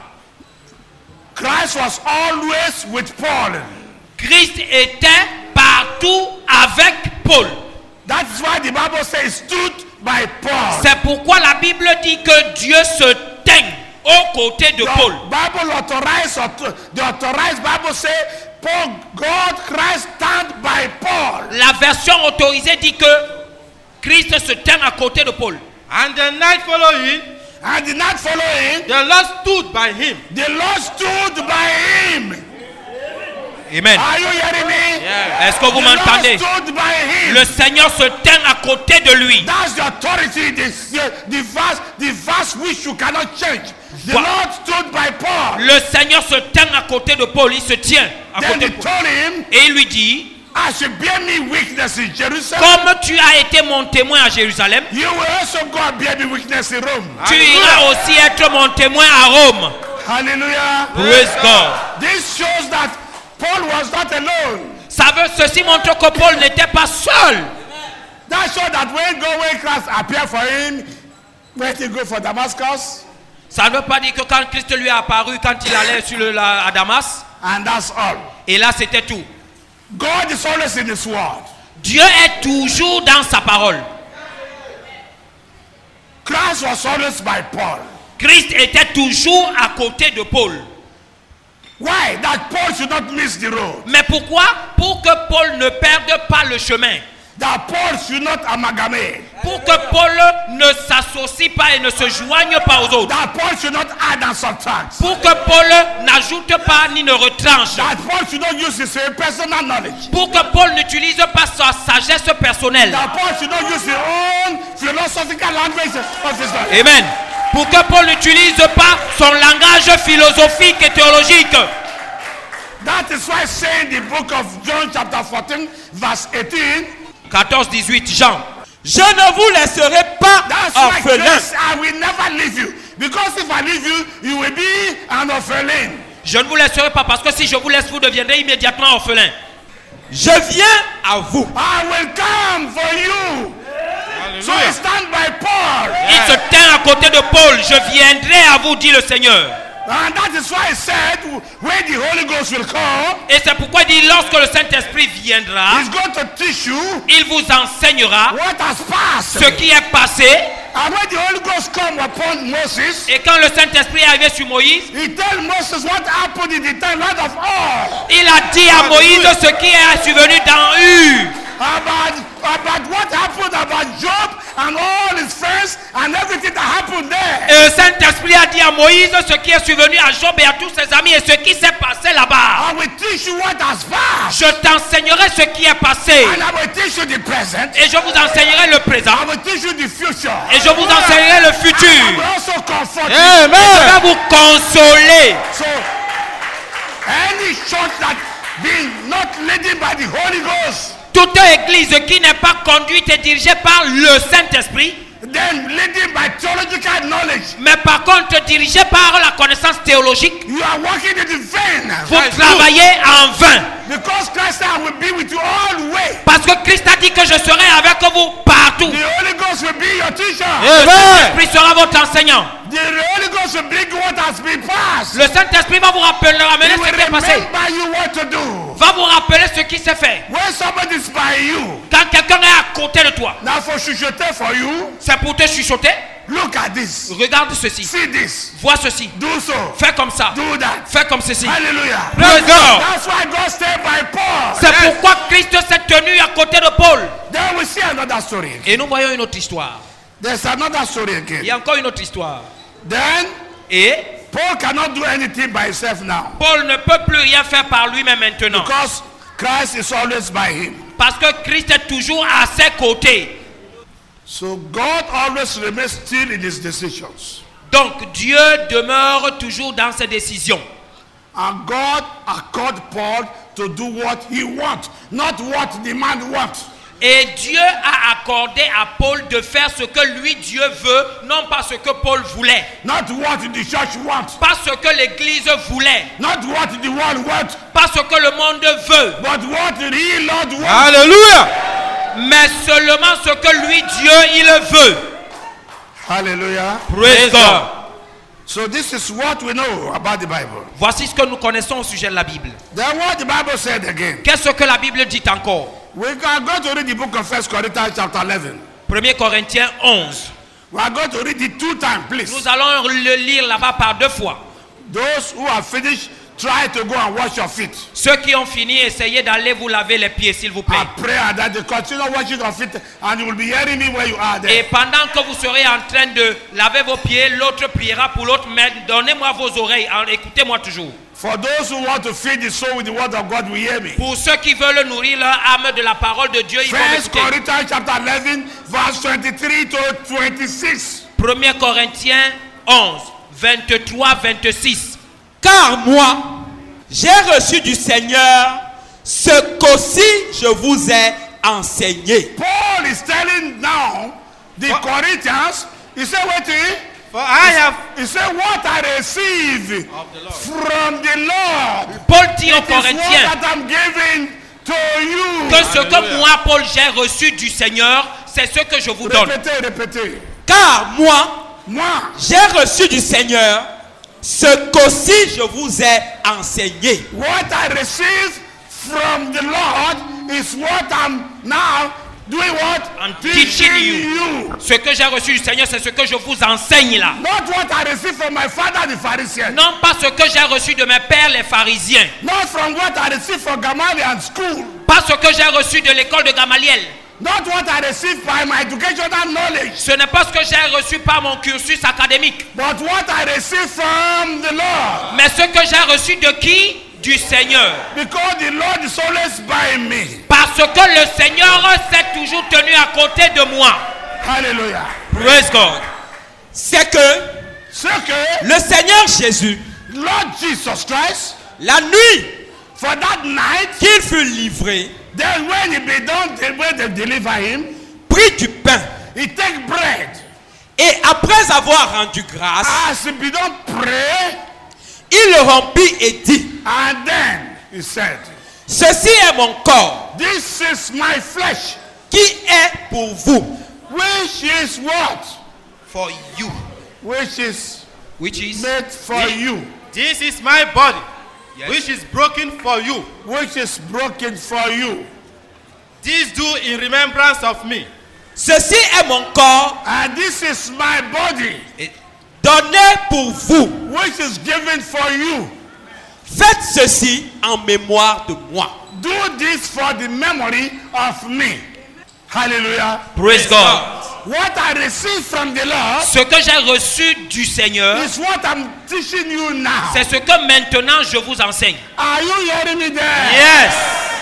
Christ was always with Paul. Christ était partout avec Paul. That's why the Bible says stood by Paul. C'est pourquoi la Bible dit que Dieu se tint aux côtés de Paul. The Bible the authorized Bible say Paul, God, Christ stand by Paul. La version autorisée dit que Christ se tint à côté de Paul. And the night following, And the night following, the Lord stood by him. the Lord stood by him. Amen. Are you hearing me? Est-ce que vous The Lord m'entendez? stood by him. Le Seigneur se tint à côté de lui. That's the authority, the verse which you cannot change. The What? Lord stood by Paul. Le Seigneur se tint à côté de Paul. Il se tient à Then côté he de Paul. told him, Et il lui dit, as you bear me witness in Jerusalem, comme tu as été mon témoin à Jérusalem, you will also go and bear me witness in Rome. tu iras aussi être mon témoin à Rome. Hallelujah. Praise God. This shows that Paul was not alone. Ceci montre que Paul n'était pas seul. That shows that when Christ appeared for him, when he go for Damascus, Ça ne veut pas dire que quand Christ lui est apparu, quand il allait à Damas, and that's all. et là c'était tout. God is always in his word. Dieu est toujours dans sa parole. Christ was always by Paul. Christ était toujours à côté de Paul. Why? That Paul should not miss the road. Mais pourquoi? Pour que Paul ne perde pas le chemin. that Paul should not amalgamate. Pour que Paul ne s'associe pas et ne se joigne pas aux autres. That Paul should not add and subtract. Pour que Paul n'ajoute pas ni ne retranche. That Paul should not use his personal knowledge. Pour que Paul n'utilise pas sa sagesse personnelle. That Paul should not use his own philosophical language of his life. Amen. Pour que Paul n'utilise pas son langage philosophique et théologique. That is why saying the book of John chapter 14 verse 18. 14-18 Jean. Je ne vous laisserai pas That's why orphelin. Christ, I will never leave you. Because if I leave you, you will be an orphan. Je ne vous laisserai pas parce que si je vous laisse, vous deviendrez immédiatement orphelin. Je viens à vous. I will come for you. So I stand by Paul. Il se tient à côté de Paul. Je viendrai à vous, dit le Seigneur. And that is why I said when the Holy Ghost will come, Et c'est pourquoi il dit lorsque le Saint-Esprit viendra, he's going to teach you il vous enseignera what has passed. ce qui est passé. And when the Holy Ghost come upon Moses, Et quand le Saint-Esprit est arrivé sur Moïse, he told Moses what happened in the timeline of all. il a dit à Moïse ce qui est survenu dans U. About what happened about Job and all his friends and everything that happened there. Et le Saint-Esprit a dit à Moïse ce qui est survenu à Job et à tous ses amis et ce qui s'est passé là-bas. I will teach you what has passed. Je t'enseignerai ce qui est passé. And I will teach you the present. Et je vous enseignerai le présent. I will teach you the future. Et je vous enseignerai le I futur. will also comfort you. Je Amen. vais vous consoler. So, any church that be not led by the Holy Ghost, Toute église qui n'est pas conduite et dirigée par le Saint-Esprit, then led by theological knowledge, mais par contre dirigée par la connaissance théologique, you are working in the vain. vous travaillez en vain. Because Christ said, I will be with you all the way. Parce que Christ a dit que je serai avec vous partout. The Holy Ghost will be your teacher. Le Saint-Esprit sera votre enseignant. The Holy Ghost will bring what has been passed. Le Saint-Esprit va vous rappeler, ramener He ce will qui est passé. remember you what to do. Va vous rappeler ce qui s'est fait. When somebody is by you, Quand quelqu'un est à côté de toi, now for chuchoter for you, c'est pour te chuchoter. look at this. Regarde ceci. See this. Vois ceci. Do so. Fais comme ça. Do that. Fais comme ceci. Hallelujah. Praise God. That's why God stayed by Paul. C'est pourquoi Christ s'est tenu à côté de Paul. Then we see another story. Et nous voyons une autre histoire. There's another story Il again. y a encore une autre histoire. Then Et Paul cannot do anything by himself now. Paul ne peut plus rien faire par lui-même maintenant. Because Christ is always by him. Parce que Christ est toujours à ses côtés. So God always remains still in his decisions. Donc Dieu demeure toujours dans ses décisions. And God accord Paul to do what he wants, not what the man wants. Et Dieu a accordé à Paul de faire ce que lui Dieu veut, non pas ce que Paul voulait. Not what the church wants. Pas ce que l'église voulait. Not what the world wants. Pas ce que le monde veut. But what he, Lord, wants. Alléluia. Mais seulement ce que lui Dieu il veut. Hallelujah. Praise God. So this is what we know about the Bible. Voici ce que nous connaissons au sujet de la Bible. Then what the Bible said again. Qu'est-ce que la Bible dit encore? We can go to read the book of 1 Corinthians chapter 11. 1 Corinthiens 11. We are going to read it 2 times, please. Nous allons le lire là-bas par 2 fois. Those who have finished, try to go and wash your feet. Ceux qui ont fini, essayez d'aller vous laver les pieds, s'il vous plaît. I pray that you continue washing your feet and you will be hearing me where you are there. Et pendant que vous serez en train de laver vos pieds, l'autre priera pour l'autre, mais donnez-moi vos oreilles, écoutez-moi toujours. For those who want to feed the soul with the word of God, will hear me. Pour ceux qui veulent nourrir leur âme de la parole de Dieu, ils vont 1 m'écouter. Corinthians chapter 11, verse 23 to 26. 1 Corinthiens 11, 23, 26. Car moi, j'ai reçu du Seigneur ce qu'aussi je vous ai enseigné. Paul is telling now the Corinthians, he said, wait, For I have he said, what I received from the Lord. Paul dit aux It is what Corinthiens that I'm giving to you. que ce que moi, Paul, j'ai reçu du Seigneur, c'est ce que je vous donne. Répétez. Car moi, Moi, j'ai reçu du Seigneur ce qu'aussi je vous ai enseigné. what I received from the Lord is what I'm now doing what? I'm teaching you. Ce que j'ai reçu du Seigneur, c'est ce que je vous enseigne là. Not what I received from my father, the Pharisee. Non pas ce que j'ai reçu de mes pères les pharisiens. Not from what I received from Gamaliel school. Pas ce que j'ai reçu de l'école de Gamaliel. Not what I received by my educational knowledge, Ce n'est pas ce que j'ai reçu par mon cursus académique, but what I received from the Lord. mais ce que j'ai reçu de qui? Du Seigneur. Because the Lord is always by me. Parce que le Seigneur s'est toujours tenu à côté de moi. Hallelujah. Praise God. C'est que So que le Seigneur Jésus, Lord Jesus Christ, la nuit for that night, qu'il fut livré, then when he be done, when they deliver him, prit du pain he take bread. et après avoir rendu grâce, As he be done pray, il le rompit et dit, and then he said, ceci est mon corps this is my flesh, qui est pour vous. which is what? For you. Which is Which is made for you. This is my body, Yes. which is broken for you. Which is broken for you. This do in remembrance of me. Ceci est mon corps And this is my body, donné pour vous. which is given for you. Faites ceci en mémoire de moi. Do this for the memory of me. Hallelujah. Praise God. What I received from the Lord Ce que j'ai reçu du Seigneur, is what I'm teaching you now. c'est ce que maintenant je vous enseigne. Are you hearing me there? Yes.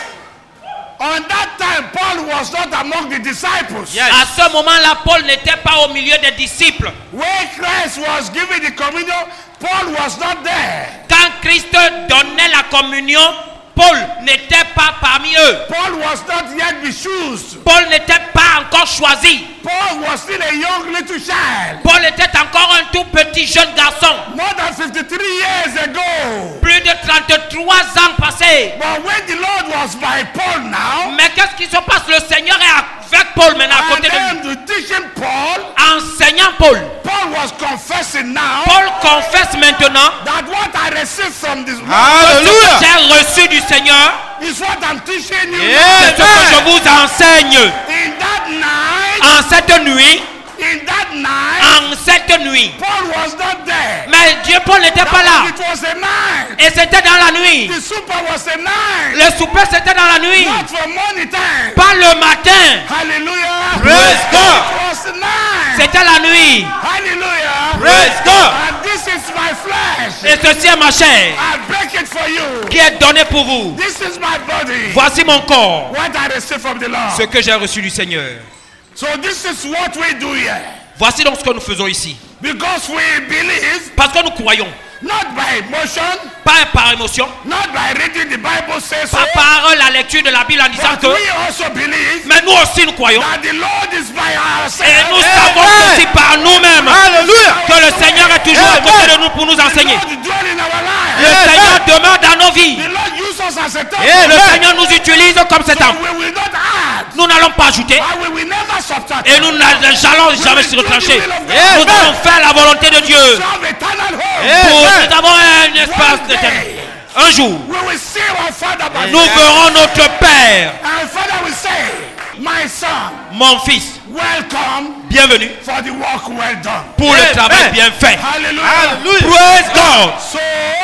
On that time, Paul was not among the disciples. Yes. À ce moment-là, Paul n'était pas au milieu des disciples. When Christ was giving the communion, Paul was not there. Quand Christ donnait la communion, Paul n'était pas parmi eux. Paul was not yet be chosen. Paul n'était pas encore choisi. Paul was still a young little child. Paul était encore un tout petit jeune garçon. More than 53 years ago. Plus de 33 ans passés. But when the Lord was by Paul now, Mais qu'est-ce qui se passe? Le Seigneur est avec Paul maintenant à and côté de lui. then to teaching Paul, Enseignant Paul. Paul was confessing now Paul confesse maintenant that what I received from this Lord Hallelujah. j'ai reçu du Seigneur. is what I'm teaching you C'est ce que je vous enseigne. in that night. En cette nuit, In that night, en cette nuit. Paul was not there. Mais Dieu, Paul n'était pas là. It was a night. Et c'était dans la nuit. The super was a night. Le souper, c'était dans la nuit. Not for morning time. Pas le matin. Hallelujah. Praise God. It was a night. C'était la nuit. Hallelujah. Praise God. And this is my flesh. Et ceci est ma chair I break it for you. qui est donnée pour vous. This is my body. Voici mon corps. What I received from the Lord. Ce que j'ai reçu du Seigneur. So this is what we do here. Voici donc ce que nous faisons ici. Because we believe, Parce que nous croyons. not by emotion, Pas par émotion. not by reading the Bible says so, Pas par la lecture de la Bible en disant but que. we also believe Mais nous aussi nous croyons. that the Lord is by our Et side. nous savons aussi par nous-mêmes Hallelujah. que le Seigneur est toujours à côté de nous pour nous The enseigner. Lord dwell in our Le lives. Seigneur demeure dans nos vies. The Lord uses us as a temple. Le Seigneur nous utilise comme cet homme. We will not add. Nous n'allons pas ajouter. And we will never subtract. Et nous n'allons jamais se retrancher. Nous Amen. allons faire la volonté de Dieu. Serve eternal home. Nous avons un espace d'éternel. Un jour, We will see our Father by nous verrons notre Père. And Father will say, my son, Mon fils, welcome bienvenue for the work well done. pour le travail bien fait. Hallelujah. Praise God. So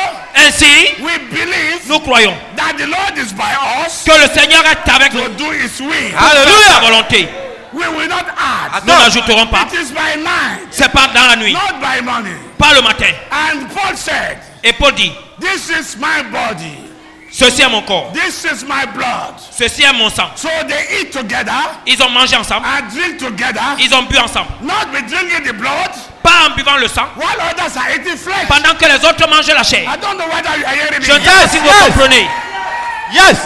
Ainsi, we believe nous croyons that the Lord is by us que le Seigneur est avec nous to do his will. pour faire sa volonté. We will not add. Nous n'ajouterons pas. It is by night, C'est pas dans la nuit, not by morning. pas le matin. And Paul said, Et Paul dit, this is my body. ceci est mon corps, This is my blood. ceci est mon sang. So they eat together Ils ont mangé ensemble, and drink together. ils ont bu ensemble. Not be drinking the blood Pas en buvant le sang, while others are eating flesh. pendant que les autres mangent la chair. I don't know whether you are hearing me. Je ne sais pas si vous comprenez. Yes.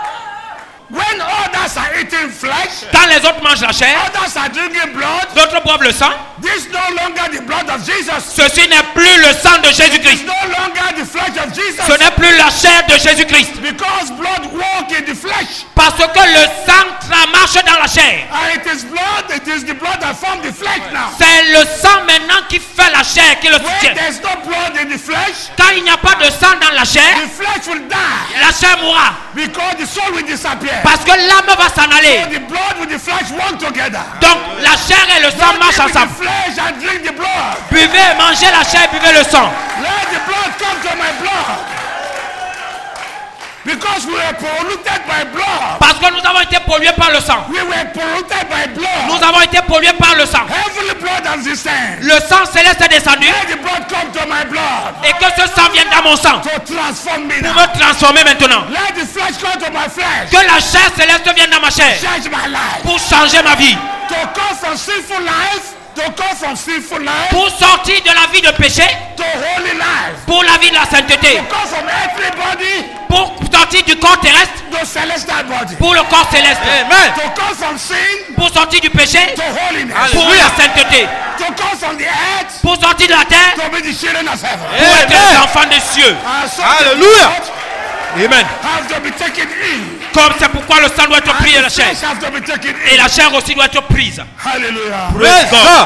When others are eating flesh, Quand les autres mangent la chair, others are drinking blood, d'autres boivent le sang. this is no longer the blood of Jesus. Ceci n'est plus le sang de Jésus-Christ. It's no longer the flesh of Jesus. Ce n'est plus la chair de Jésus-Christ. Because blood walk in the flesh. Parce que le sang marche dans la chair. And it is blood, it is the blood that forms the flesh now. C'est le sang maintenant qui fait la chair, qui le When soutient. there's no blood in the flesh, Quand il n'y a pas de sang dans la chair, the flesh will die. la chair mourra. Because the soul will disappear. Parce que l'âme va s'en aller. So the blood with the flesh work together. Donc la chair et le sang Don't marchent drink the ensemble. flesh and drink the blood. Buvez, mangez la chair, buvez le sang. Let the blood come to my blood. Because we were polluted by blood. Parce que nous avons été pollués par le sang. We were polluted by blood. Nous avons été pollués par le sang. Heavenly blood has descended. Le sang céleste est descendu. Let the blood come to my blood. Et que ce sang vienne dans mon sang. To transform me Pour now. me transformer maintenant. Let the flesh come to my flesh. Que la chair céleste vienne dans ma chair. Change my life. Pour changer ma vie. To come from sinful life. To come from sinful life. Pour sortir de la vie de péché. To holy life. Pour la vie de la sainteté. To come from earthly body. Pour sortir du corps terrestre. To celestial body. Pour le corps céleste. Amen. To come from sin. Pour sortir du péché. To holiness. Pour la sainteté. To come from the earth. Pour sortir de la terre. To be the children of heaven. Pour être les enfants des cieux. And so Hallelujah. the blood Amen. have to be taken in. Comme c'est pourquoi le sang doit être pris de la And the chair. flesh have to be taken Et in. la chair aussi doit être prise. Hallelujah. Praise God.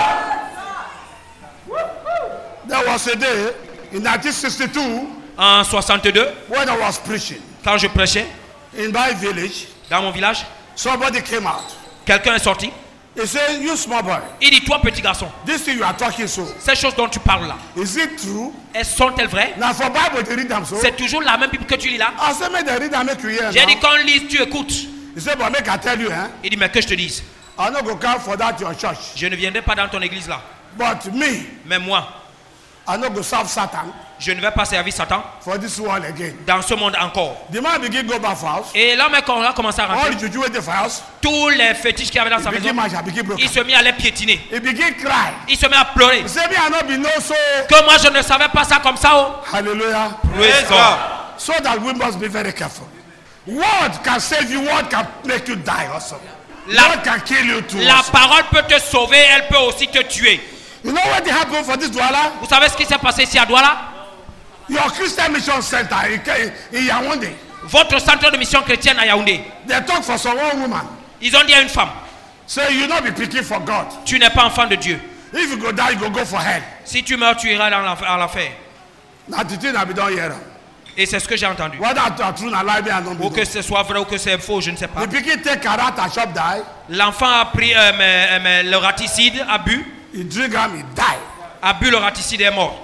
There was a day in 1962 En 62, when I was preaching quand je prêchais in my village. dans mon village, Somebody came out. quelqu'un est sorti. He said, "You small boy, Il dit, toi petit garçon, this thing you are talking so, ces choses dont tu parles là, is it true? elles sont-elles vraies? Now for Bible to read them so. C'est toujours la même Bible que tu lis là? I said, make them read and make you hear. J'ai dit, now." quand on lit, tu écoutes. He said, but make I tell you, Il dit, mais que je te dise, I'm not going to come for that your church. je ne viendrai pas dans ton église là. But me, Mais moi, I'm not going to serve Satan je ne vais pas servir Satan for this world again. dans ce monde encore. The man begin go back for house. Et là, mais quand on a commencé à All rentrer, the juju waiting for house. tous les fétiches qu'il y avait dans sa He begin maison, mash, I begin broke. il se mit à les piétiner. He begin cry. Il se met à pleurer. He said, me I not be no so. Que moi, je ne savais pas ça comme ça. Oh. Hallelujah. Praise God. So that we must be very careful. Word can save you. Word can make you die also. Word can kill you too. La also. parole peut te sauver, elle peut aussi te tuer. You know what happened for this Douala? Vous savez ce qui s'est passé ici à Douala? Your Christian Mission Center in Yaoundé. Votre centre de mission chrétienne à Yaoundé. They talk for some one woman. Ils ont dit à une femme, Say you not be picking for God. tu n'es pas enfant de Dieu. If you go die, you go for hell. Si tu meurs, tu iras dans l'enfer. Now the thing I be done here. Et c'est ce que j'ai entendu. Whether I true or lie, I don't Ou que know. ce soit vrai ou que c'est faux, je ne sais pas. The picking take karata shop die. L'enfant a pris le raticide, a bu He drink am, he die. le raticide et est mort.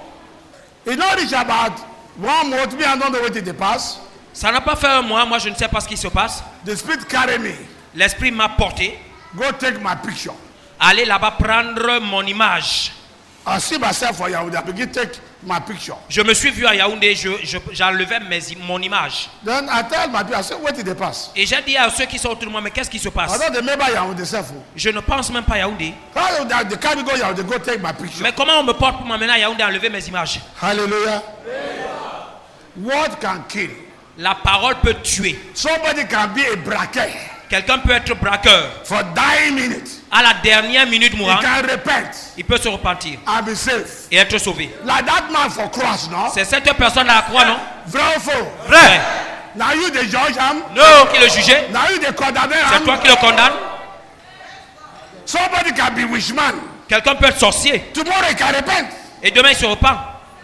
He not reach about 1 month. Me I don't know what they pass. Ça n'a pas fait un mois, moi je ne sais pas ce qui se passe. The spirit carry me. L'esprit m'a porté. Go take my picture. Aller là-bas prendre mon image. I see myself for Yaoundé. I begin take my picture. Je me suis vu à Yaoundé, j'enlevais mon image. Then I tell my people, I say, what did they pass? Et j'ai dit à ceux qui sont autour de moi, mais qu'est-ce qui se I passe? don't remember Yaoundé self. Je ne pense même pas à Yaoundé. How that the carry go Yaoundé go take my picture? Mais comment on me porte pour m'amener à Yaoundé à enlever mes images? Hallelujah. Word can kill. La parole peut tuer. Somebody can be a braquet Quelqu'un peut être braqueur. for dying minutes. À la dernière minute He mourante, can repent il peut se repentir and be safe. et être sauvé. Like that man for cross, no? C'est cette personne à la croix, non? Vrai ou faux? Vrai. Now you the judge him. Non. Qui le jugeait? Now you the condemn C'est him. toi qui le condamnes. Somebody can be wishman. Quelqu'un peut être sorcier. Tomorrow he can repent. Et demain il se repent.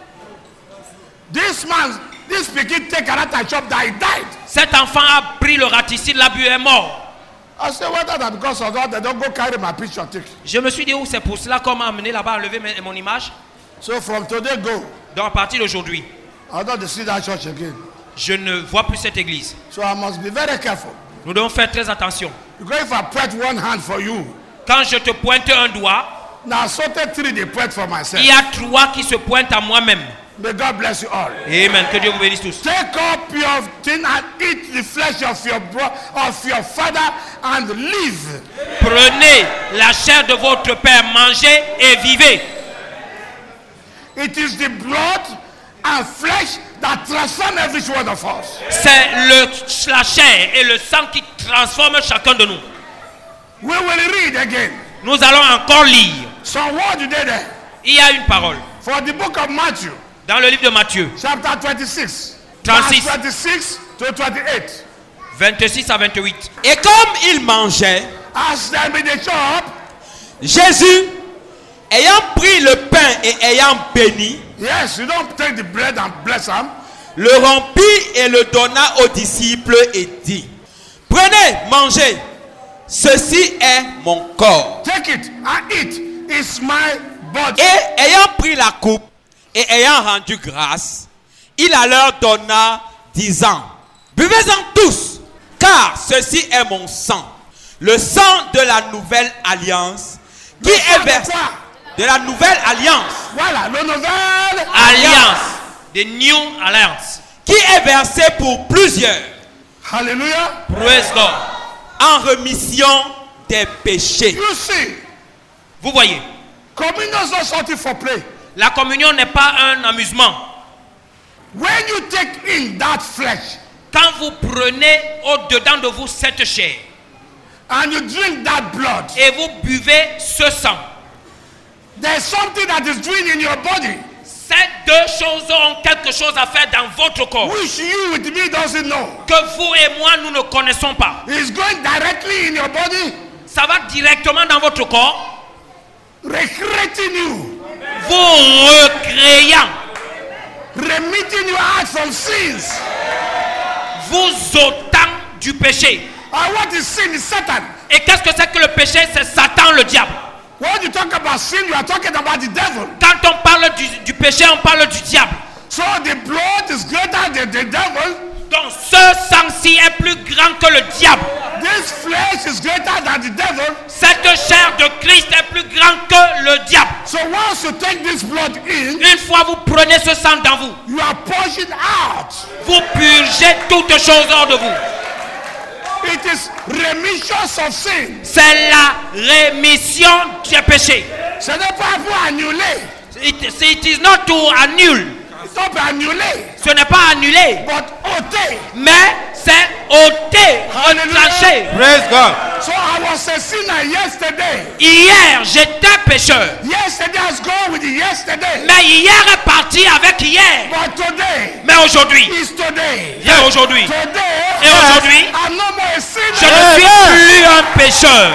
This man, this pikin take karata chop that he died. Cet enfant a pris le raticide, l'a bu et est mort. I say whether that because of that they don't go carry my picture take. Je me suis dit, où c'est pour cela qu'on m'a amené là-bas à enlever mon image. So from today go, Donc à partir d'aujourd'hui, I don't see that church again. je ne vois plus cette église. So I must be very careful. Nous devons faire très attention. Because if I point one hand for you, Quand je te pointe un doigt, now so take 3 they point for myself. il y a 3 qui se pointent à moi-même. May God bless you all. Amen. Que Dieu vous bénisse tous. Take up your thing and eat the flesh of your father and live. Prenez la chair de votre père, mangez et vivez. It is the blood and flesh that transform every one of us. C'est la chair et le sang qui transforment chacun de nous. We will read again. Nous allons encore lire. Some word today there. Il y a une parole For the book of Matthew, dans le livre de Matthieu, chapter 26. 36. Verse 26 to 28. 26 à 28. Et comme il mangeait, As them in the shop, Jésus, ayant pris le pain et ayant béni, yes, you don't take the bread and bless them. le rompit et le donna aux disciples et dit, prenez, mangez, ceci est mon corps. Take it and eat. It's my body. Et ayant pris la coupe et ayant rendu grâce, il la leur donna, disant, buvez Buvez-en tous, car ceci est mon sang, le sang de la nouvelle alliance, qui est versé de la nouvelle alliance. Voilà, le nouvel Alliance. The New Alliance. Qui est versé pour plusieurs. Hallelujah. Praise God. En remission des péchés. You see, Vous voyez, communion is not something for play. la communion n'est pas un amusement. When you take in that flesh Quand vous prenez au-dedans de vous cette chair and you drink that blood, et vous buvez ce sang, there's something that is doing in your body ces deux choses ont quelque chose à faire dans votre corps which you with me doesn't know. que vous et moi nous ne connaissons pas. It's going directly in your body, Ça va directement dans votre corps, recreating you, vous recréant, remitting your heart from sins. vous ôtant du péché. And what is sin is Satan. Et qu'est-ce que c'est que le péché? C'est Satan, le diable. When you talk about sin, you are talking about the devil. Quand on parle du péché, on parle du diable. So the blood is greater than the devil. Donc ce sang-ci est plus grand que le diable. This flesh is greater than the devil. Cette chair de Christ est plus grande que le diable. So once you take this blood in, Une fois vous prenez ce sang dans vous, you are pushing out. vous purgez toutes choses hors de vous. It is remission of sin. C'est la rémission des péchés. Ce n'est pas pour annuler. It is not to annule. It's not pour annuler, Ce n'est pas annulé, but ôter. mais c'est ôter, retrancher. Praise God. So I was a sinner yesterday. Hier, j'étais pécheur. Yesterday has gone with yesterday. Mais hier est parti avec hier. But today Mais aujourd'hui, is today. et aujourd'hui, Today, et aujourd'hui, I'm no more a je sinner. ne suis plus un pécheur.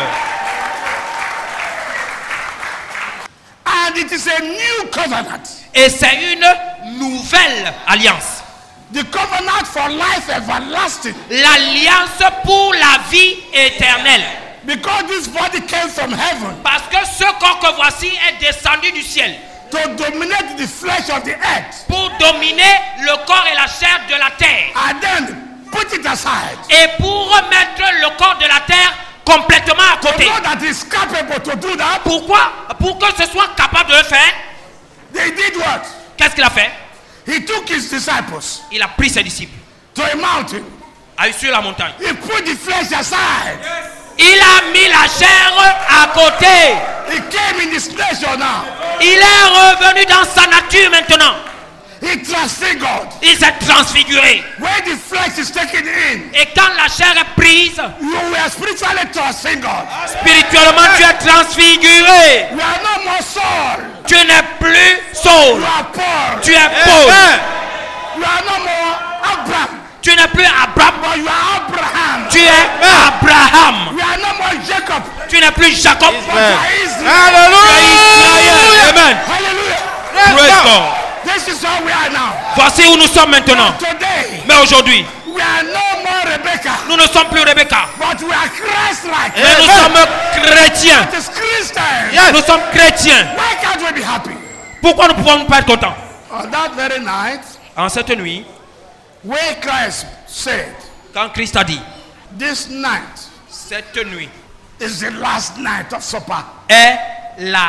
And it is a new covenant. Et c'est une nouvelle alliance. The covenant for life everlasting. L'alliance pour la vie éternelle. Because this body came from heaven Parce que ce corps que voici est descendu du ciel to dominate the flesh of the earth. pour dominer le corps et la chair de la terre. And then put it aside. Et pour remettre le corps de la terre complètement à To côté. know that is capable to do that, Pourquoi? Pour que ce soit capable de le faire. they did what? Qu'est-ce qu'il a fait? He took his disciples Il a pris ses disciples, to a mountain. a eu sur la montagne. He put the flesh aside. Il a mis la chair à côté. He came in his nature now. Il est revenu dans sa nature maintenant. He transfigured. Il s'est transfiguré. When the flesh is taken in, Et quand la chair est prise, you were spiritually transfigured. spirituellement tu es transfiguré. You are no more Saul. Tu n'es plus Saul. You are Paul. Tu es Paul. You are no more Abraham. Tu n'es plus Abraham. But you are Abraham. Tu es Abraham. You are no more Jacob. Tu n'es plus Jacob. But you are Israel. Israël. Amen. Hallelujah. Praise God. This is how we are now. Voici où nous sommes maintenant. Today, Mais aujourd'hui, we are no more Rebecca. nous ne sommes plus Rebecca. But we are Christ-like. Et nous sommes chrétiens. It is Christian. Nous sommes chrétiens. Why can't we be happy? Pourquoi nous ne pouvons pas être contents? On that very night, En cette nuit, where Christ said, quand Christ a dit, this night cette nuit is the last night of supper. est la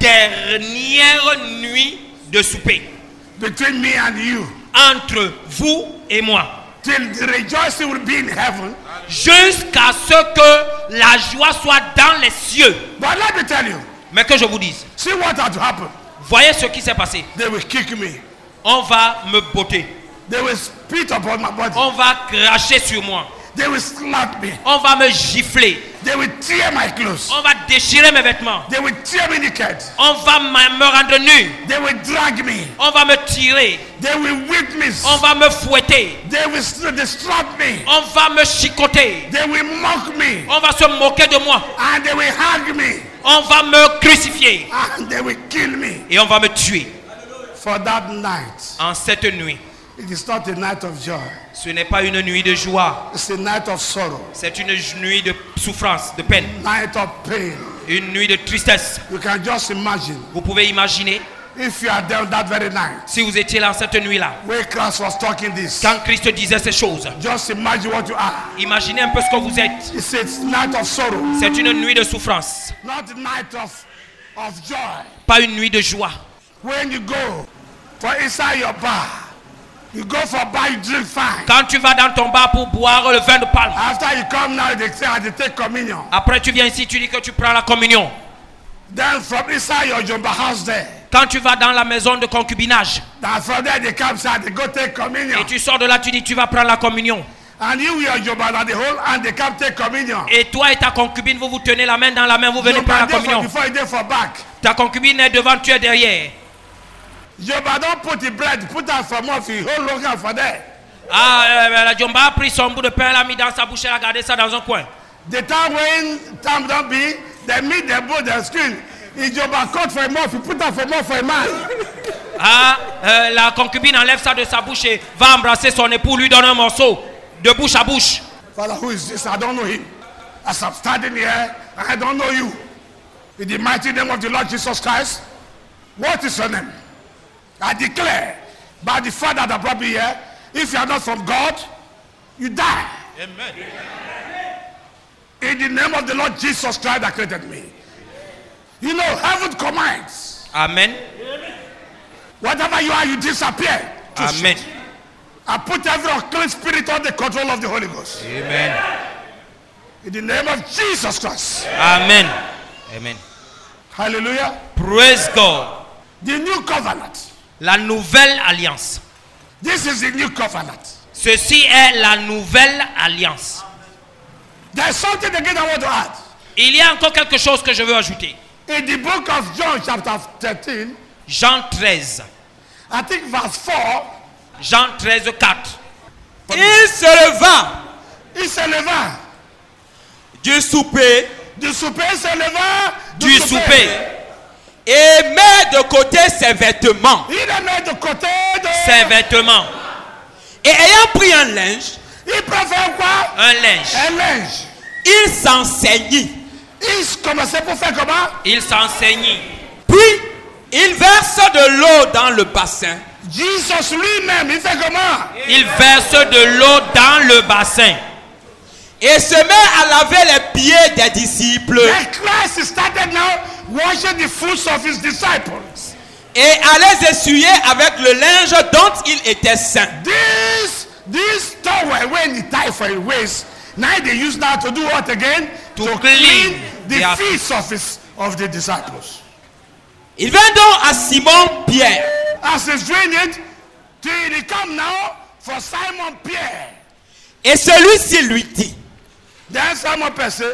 dernière nuit de souper Between me and you. entre vous et moi, Till the rejoicing will be in heaven. jusqu'à ce que la joie soit dans les cieux. But let me tell you, Mais que je vous dise, see what had happened. voyez ce qui s'est passé. They will kick me. On va me botter, They will spit upon my body. on va cracher sur moi, They will slap me. on va me gifler, They will tear my clothes. on va déchirer mes vêtements, They will tear me naked. on va me rendre nu, They will drag me. on va me tirer, They will whip me. on va me fouetter, They will strap me. on va me chicoter, They will mock me. on va se moquer de moi, And they will hug me. on va me crucifier And they will kill me. et on va me tuer. For that night, En cette nuit, it is not a night of joy. ce n'est pas une nuit de joie, It's a night of sorrow. c'est une nuit de souffrance, de peine, Night of pain. une nuit de tristesse. You can just imagine. Vous pouvez imaginer, If you are there that very night, Si vous étiez là cette nuit-là, where Christ was talking this, quand Christ disait ces choses, just imagine what you are. imaginez un peu ce que vous êtes. It's a night of sorrow, C'est une nuit de souffrance, not a night of joy. pas une nuit de joie. When you go for inside your bar, you go for bar, you drink fine. Quand tu vas dans ton bar pour boire le vin de palme, After you come now, they say, I take communion. après tu viens ici, tu dis que tu prends la communion. Then from inside your jumbo house there, Quand tu vas dans la maison de concubinage that from there they come inside, they go take communion. et tu sors de là, tu dis tu vas prendre la communion. And you, your jumbo, and the whole hand, they come take communion. Et toi et ta concubine, vous vous tenez la main dans la main, vous venez prendre la Jumbo there for communion. before you there for back. Ta concubine est devant, tu es derrière. Jumbo don't put the bread, put that for mouth, you hold longer for there. La Jomba a pris son bout de pain, l'a mis dans sa bouche, elle a gardé ça dans un coin. The time when time don't be, they meet the boat, the screen. If Jumbo cut for a mouth, you put that for mouth for a man. La concubine enlève ça de sa bouche et va embrasser son époux, lui donne un morceau de bouche à bouche. Father, who is this? I don't know him. As I'm standing here, I don't know you. In the mighty name of the Lord Jesus Christ, what is your name? I declare by the Father that brought me here, if you are not from God, you die. Amen. In the name of the Lord Jesus Christ that created me. You know, heaven commands. Amen. Whatever you are, you disappear. Amen. I put every unclean spirit under the control of the Holy Ghost. Amen. In the name of Jesus Christ. Amen. Amen. Hallelujah. Praise God. The new covenant. La nouvelle alliance. This is the new covenant. Ceci est la nouvelle alliance. There's something again I want to add. Il y a encore quelque chose que je veux ajouter. In the book of John chapter 13, Jean 13. I think verse 4, Jean 13, 4. Il se leva il se leva. du souper Du souper, il se leva. Du souper. et met de côté ses vêtements. Il les met de côté de Ses vêtements. Et ayant pris un linge, Il préfère quoi? Un linge. Un linge. il s'enseignit. Il commençait pour faire comment? Il s'enseignit. Puis, il verse de l'eau dans le bassin. Jesus lui-même, il fait comment? Il verse de l'eau dans le bassin. Et se met à laver les pieds des disciples. And Christ started now washing the feet of his disciples. Et à les essuyer avec le linge dont il était saint. This towel when he tie for his waist, now they use now to do what again? To clean the their feet of the disciples. Il vint donc à Simon Pierre. As he's doing it, till he come now for Simon Pierre. Et celui-ci lui dit, Then Simon Pierre said,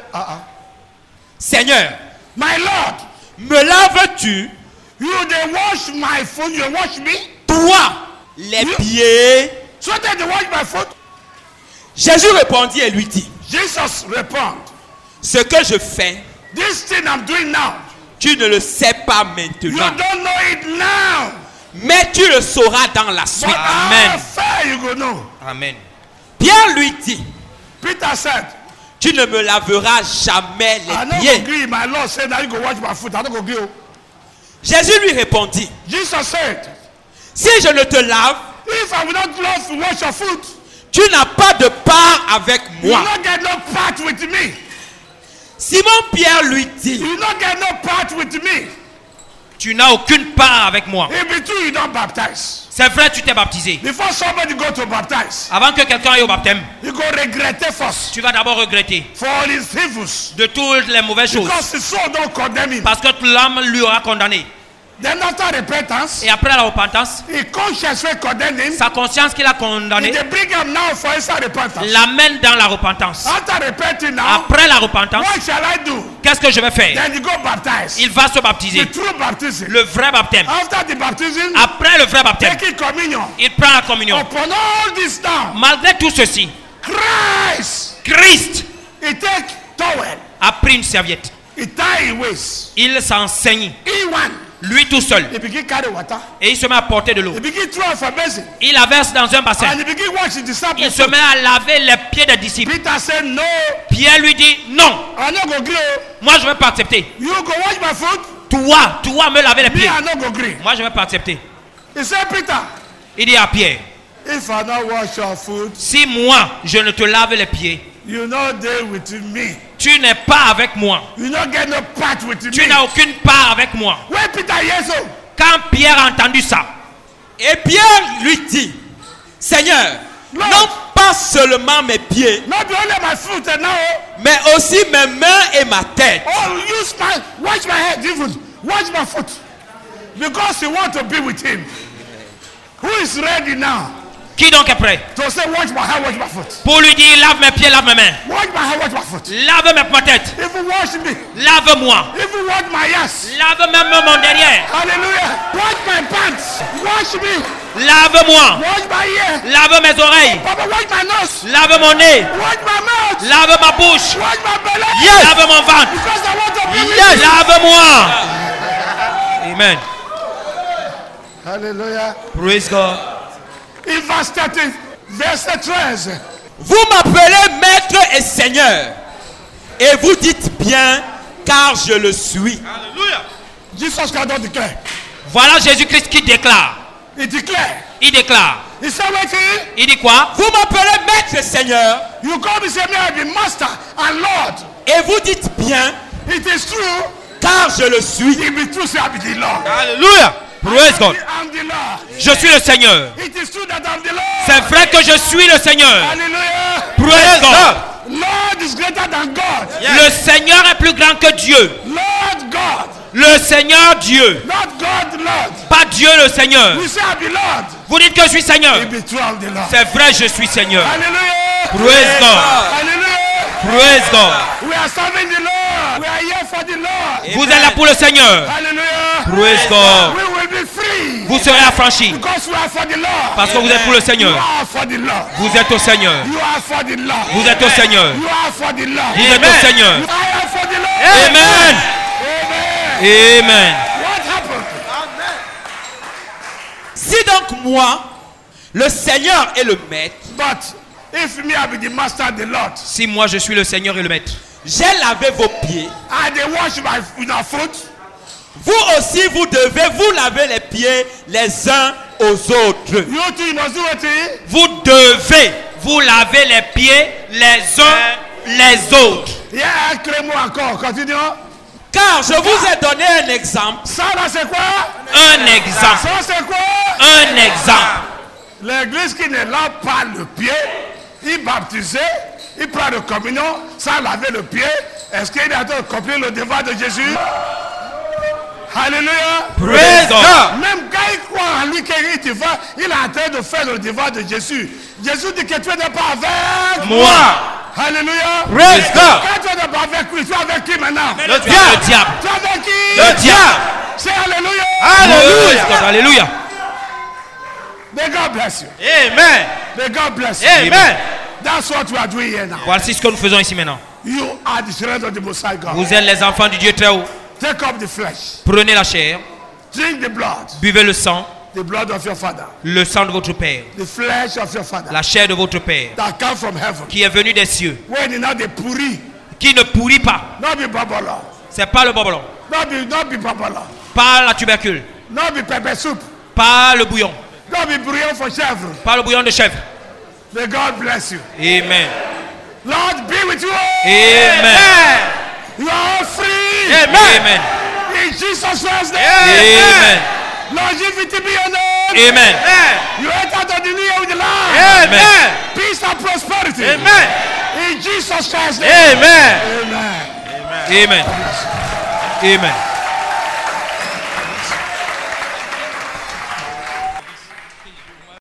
Seigneur, my Lord, me laves-tu, you they wash my foot, you wash me? toi, les pieds? So that they wash my foot? Jésus répondit et lui dit, Jesus replied, ce que je fais, this thing I'm doing now, tu ne le sais pas you maintenant, don't know it now. mais tu le sauras dans la But suite. Amen. after you go know. Amen. Pierre lui dit, Peter said, tu ne me laveras jamais I les don't pieds. agree. My Lord said that you go wash my foot. I don't agree. Jésus lui répondit, Jesus said, si je ne te lave, if I will not love to wash your foot, tu n'as pas de part avec you will moi. not get no part with me. Simon Pierre lui dit, You will not get no part with me. Tu n'as aucune part avec moi. If be true, you don't baptize. C'est vrai, tu t'es baptisé. Before somebody go to baptize, Avant que quelqu'un aille au baptême, you go regret it first tu vas d'abord regretter for all his evils. de toutes les mauvaises choses. Because his soul don't condemn him. Parce que l'âme lui aura condamné. Then after repentance, Et après la repentance, his conscience will condemn him. sa conscience qu'il a condamné They bring him now for inside repentance. l'amène dans la repentance. After repenting now, Après la repentance, what shall I do? qu'est-ce que je vais faire? Then you go baptize. Il va se The baptiser. true baptism. Le vrai baptême. After the baptism, Après le vrai baptême, taking communion. il prend la communion. Upon all this now, Malgré tout ceci, Christ, Christ he take towel, a pris une serviette. he tie his waist. Il s'enseigne, He one, lui tout seul. he begin carry water. Et il se met à porter de l'eau. He begin throw for basin. Il la verse dans un bassin. And he begin wash the Il disciples. se met à laver les pieds des disciples. Peter said, no, Pierre lui dit, non, I not go agree. moi je ne vais pas accepter. You go wash my foot. Toi me laver les Me, pieds. I no go gree. Moi, je ne vais pas accepter. He said, Peter, Il dit à Pierre, if I not wash your foot, si moi, je ne te lave les pieds, you no dey with me. tu n'es pas avec moi. You no get no part with Tu me. n'as aucune part avec moi. When Peter hear so, Quand Pierre a entendu ça, Et Pierre lui dit, Seigneur, Lord. non pas seulement mes pieds, not be only my foot and now, mais aussi mes mains et ma tête. oh, wash my head even, wash my foot. Because you want to be with him. Who is ready now qui donc est prêt to say, wash my head, wash my foot? pour lui dire, lave mes pieds, lave mes mains. Wash my head, wash my foot. Lave ma tête. Even wash me. Lave-moi. Even wash my ass. Lave même mon derrière. Hallelujah. Wash my pants. Wash me. Lave-moi. Wash my ear. Lave mes oreilles. Papa, wash my nose. Lave mon nez. Wash my mouth. Lave ma bouche. Wash my belly. Lave mon ventre. Because I want to be with you. Lave-moi. Amen. Hallelujah. Praise God. In verse 30, verset 13. Vous m'appelez maître et seigneur, et vous dites bien, car je le suis. Hallelujah. Jesus cannot declare. Voilà Jésus-Christ qui déclare. He declared. Il déclare. He said, wait here. Il dit quoi? Vous m'appelez maître et seigneur, You come and say, me, I be master and Lord. et vous dites bien, It is true. car je le suis. It be true, say, I be the Lord. Hallelujah. Praise God. I'm the Lord. Je suis le Seigneur. It is true that I'm the Lord. C'est vrai que je suis le Seigneur. Hallelujah. Praise God. Lord is greater than God. Le Seigneur est plus grand que Dieu. Lord God. Le Seigneur Dieu. Not God, Lord. Pas Dieu le Seigneur. You say, I be Lord. Vous dites que je suis Seigneur. It be true, I'm the Lord. C'est vrai, je suis Seigneur. Hallelujah. Praise God. Hallelujah. Praise God. We are serving the Lord. We are here for the Lord. Vous êtes là pour le Seigneur. Hallelujah. Praise God. We will be free. Vous serez affranchis Because we are for the Lord. parce que vous êtes pour le You Seigneur. are for the Lord. Vous êtes au Seigneur. You are for the Lord. Vous êtes au Seigneur. You are for the Lord. Vous êtes au Seigneur. I am for the Lord. Amen. Amen. Amen. What happened? Si donc moi, le Seigneur est le maître, But if me, I be the master and the Lord, Si moi je suis le Seigneur et le Maître, j'ai lavé vos pieds, I they wash my foot. vous aussi vous devez vous laver les pieds les uns aux autres. You too, you must do it. vous devez vous laver les pieds les uns les autres. Yeah, crée-moi encore. Continuons. Car je vous ai donné un exemple Ça là, c'est quoi? Un exemple. Ça, c'est quoi? Un exemple. L'église qui ne lave pas le pied, il baptisé, il prend la communion sans laver le pied. Est-ce qu'il est en train de accomplir le devoir de Jésus? Alléluia. Praise God. Même quand il croit en lui qu'il est en train de faire le devoir de Jésus. Jésus dit que tu n'es pas avec Moi. Alléluia. Praise God. Quand tu n'es pas avec lui, tu es avec qui maintenant? Le diable. Tu es avec qui? Le diable. C'est Alléluia. Praise God. Alléluia. May God bless you. Amen. May God bless you. Amen. That's what we are doing here now. Voici ce que nous faisons ici maintenant. You are the children of the Most High God. Vous êtes les enfants du Dieu très haut. Take up the flesh. Prenez la chair, Drink the blood. buvez le sang, The blood of your father. le sang de votre Père, The flesh of your father. la chair de votre Père, That come from heaven. qui est venu des cieux, When you know the puri. qui ne pourrit pas. Not be babala. C'est pas le bobolon, Not be babala. pas la tubercule, Not be pepper soup. pas le bouillon, Not be bouillon for chèvre. pas le bouillon de chèvre. May God bless you. Amen. Lord be with you. Amen. You are all free. Amen. In Jesus Christ's name. Amen. Longevity be your name. Amen. You enter the new year with the Lord. Amen. Peace and prosperity. Amen. In Jesus Christ's name. Amen. Amen. Amen. Amen.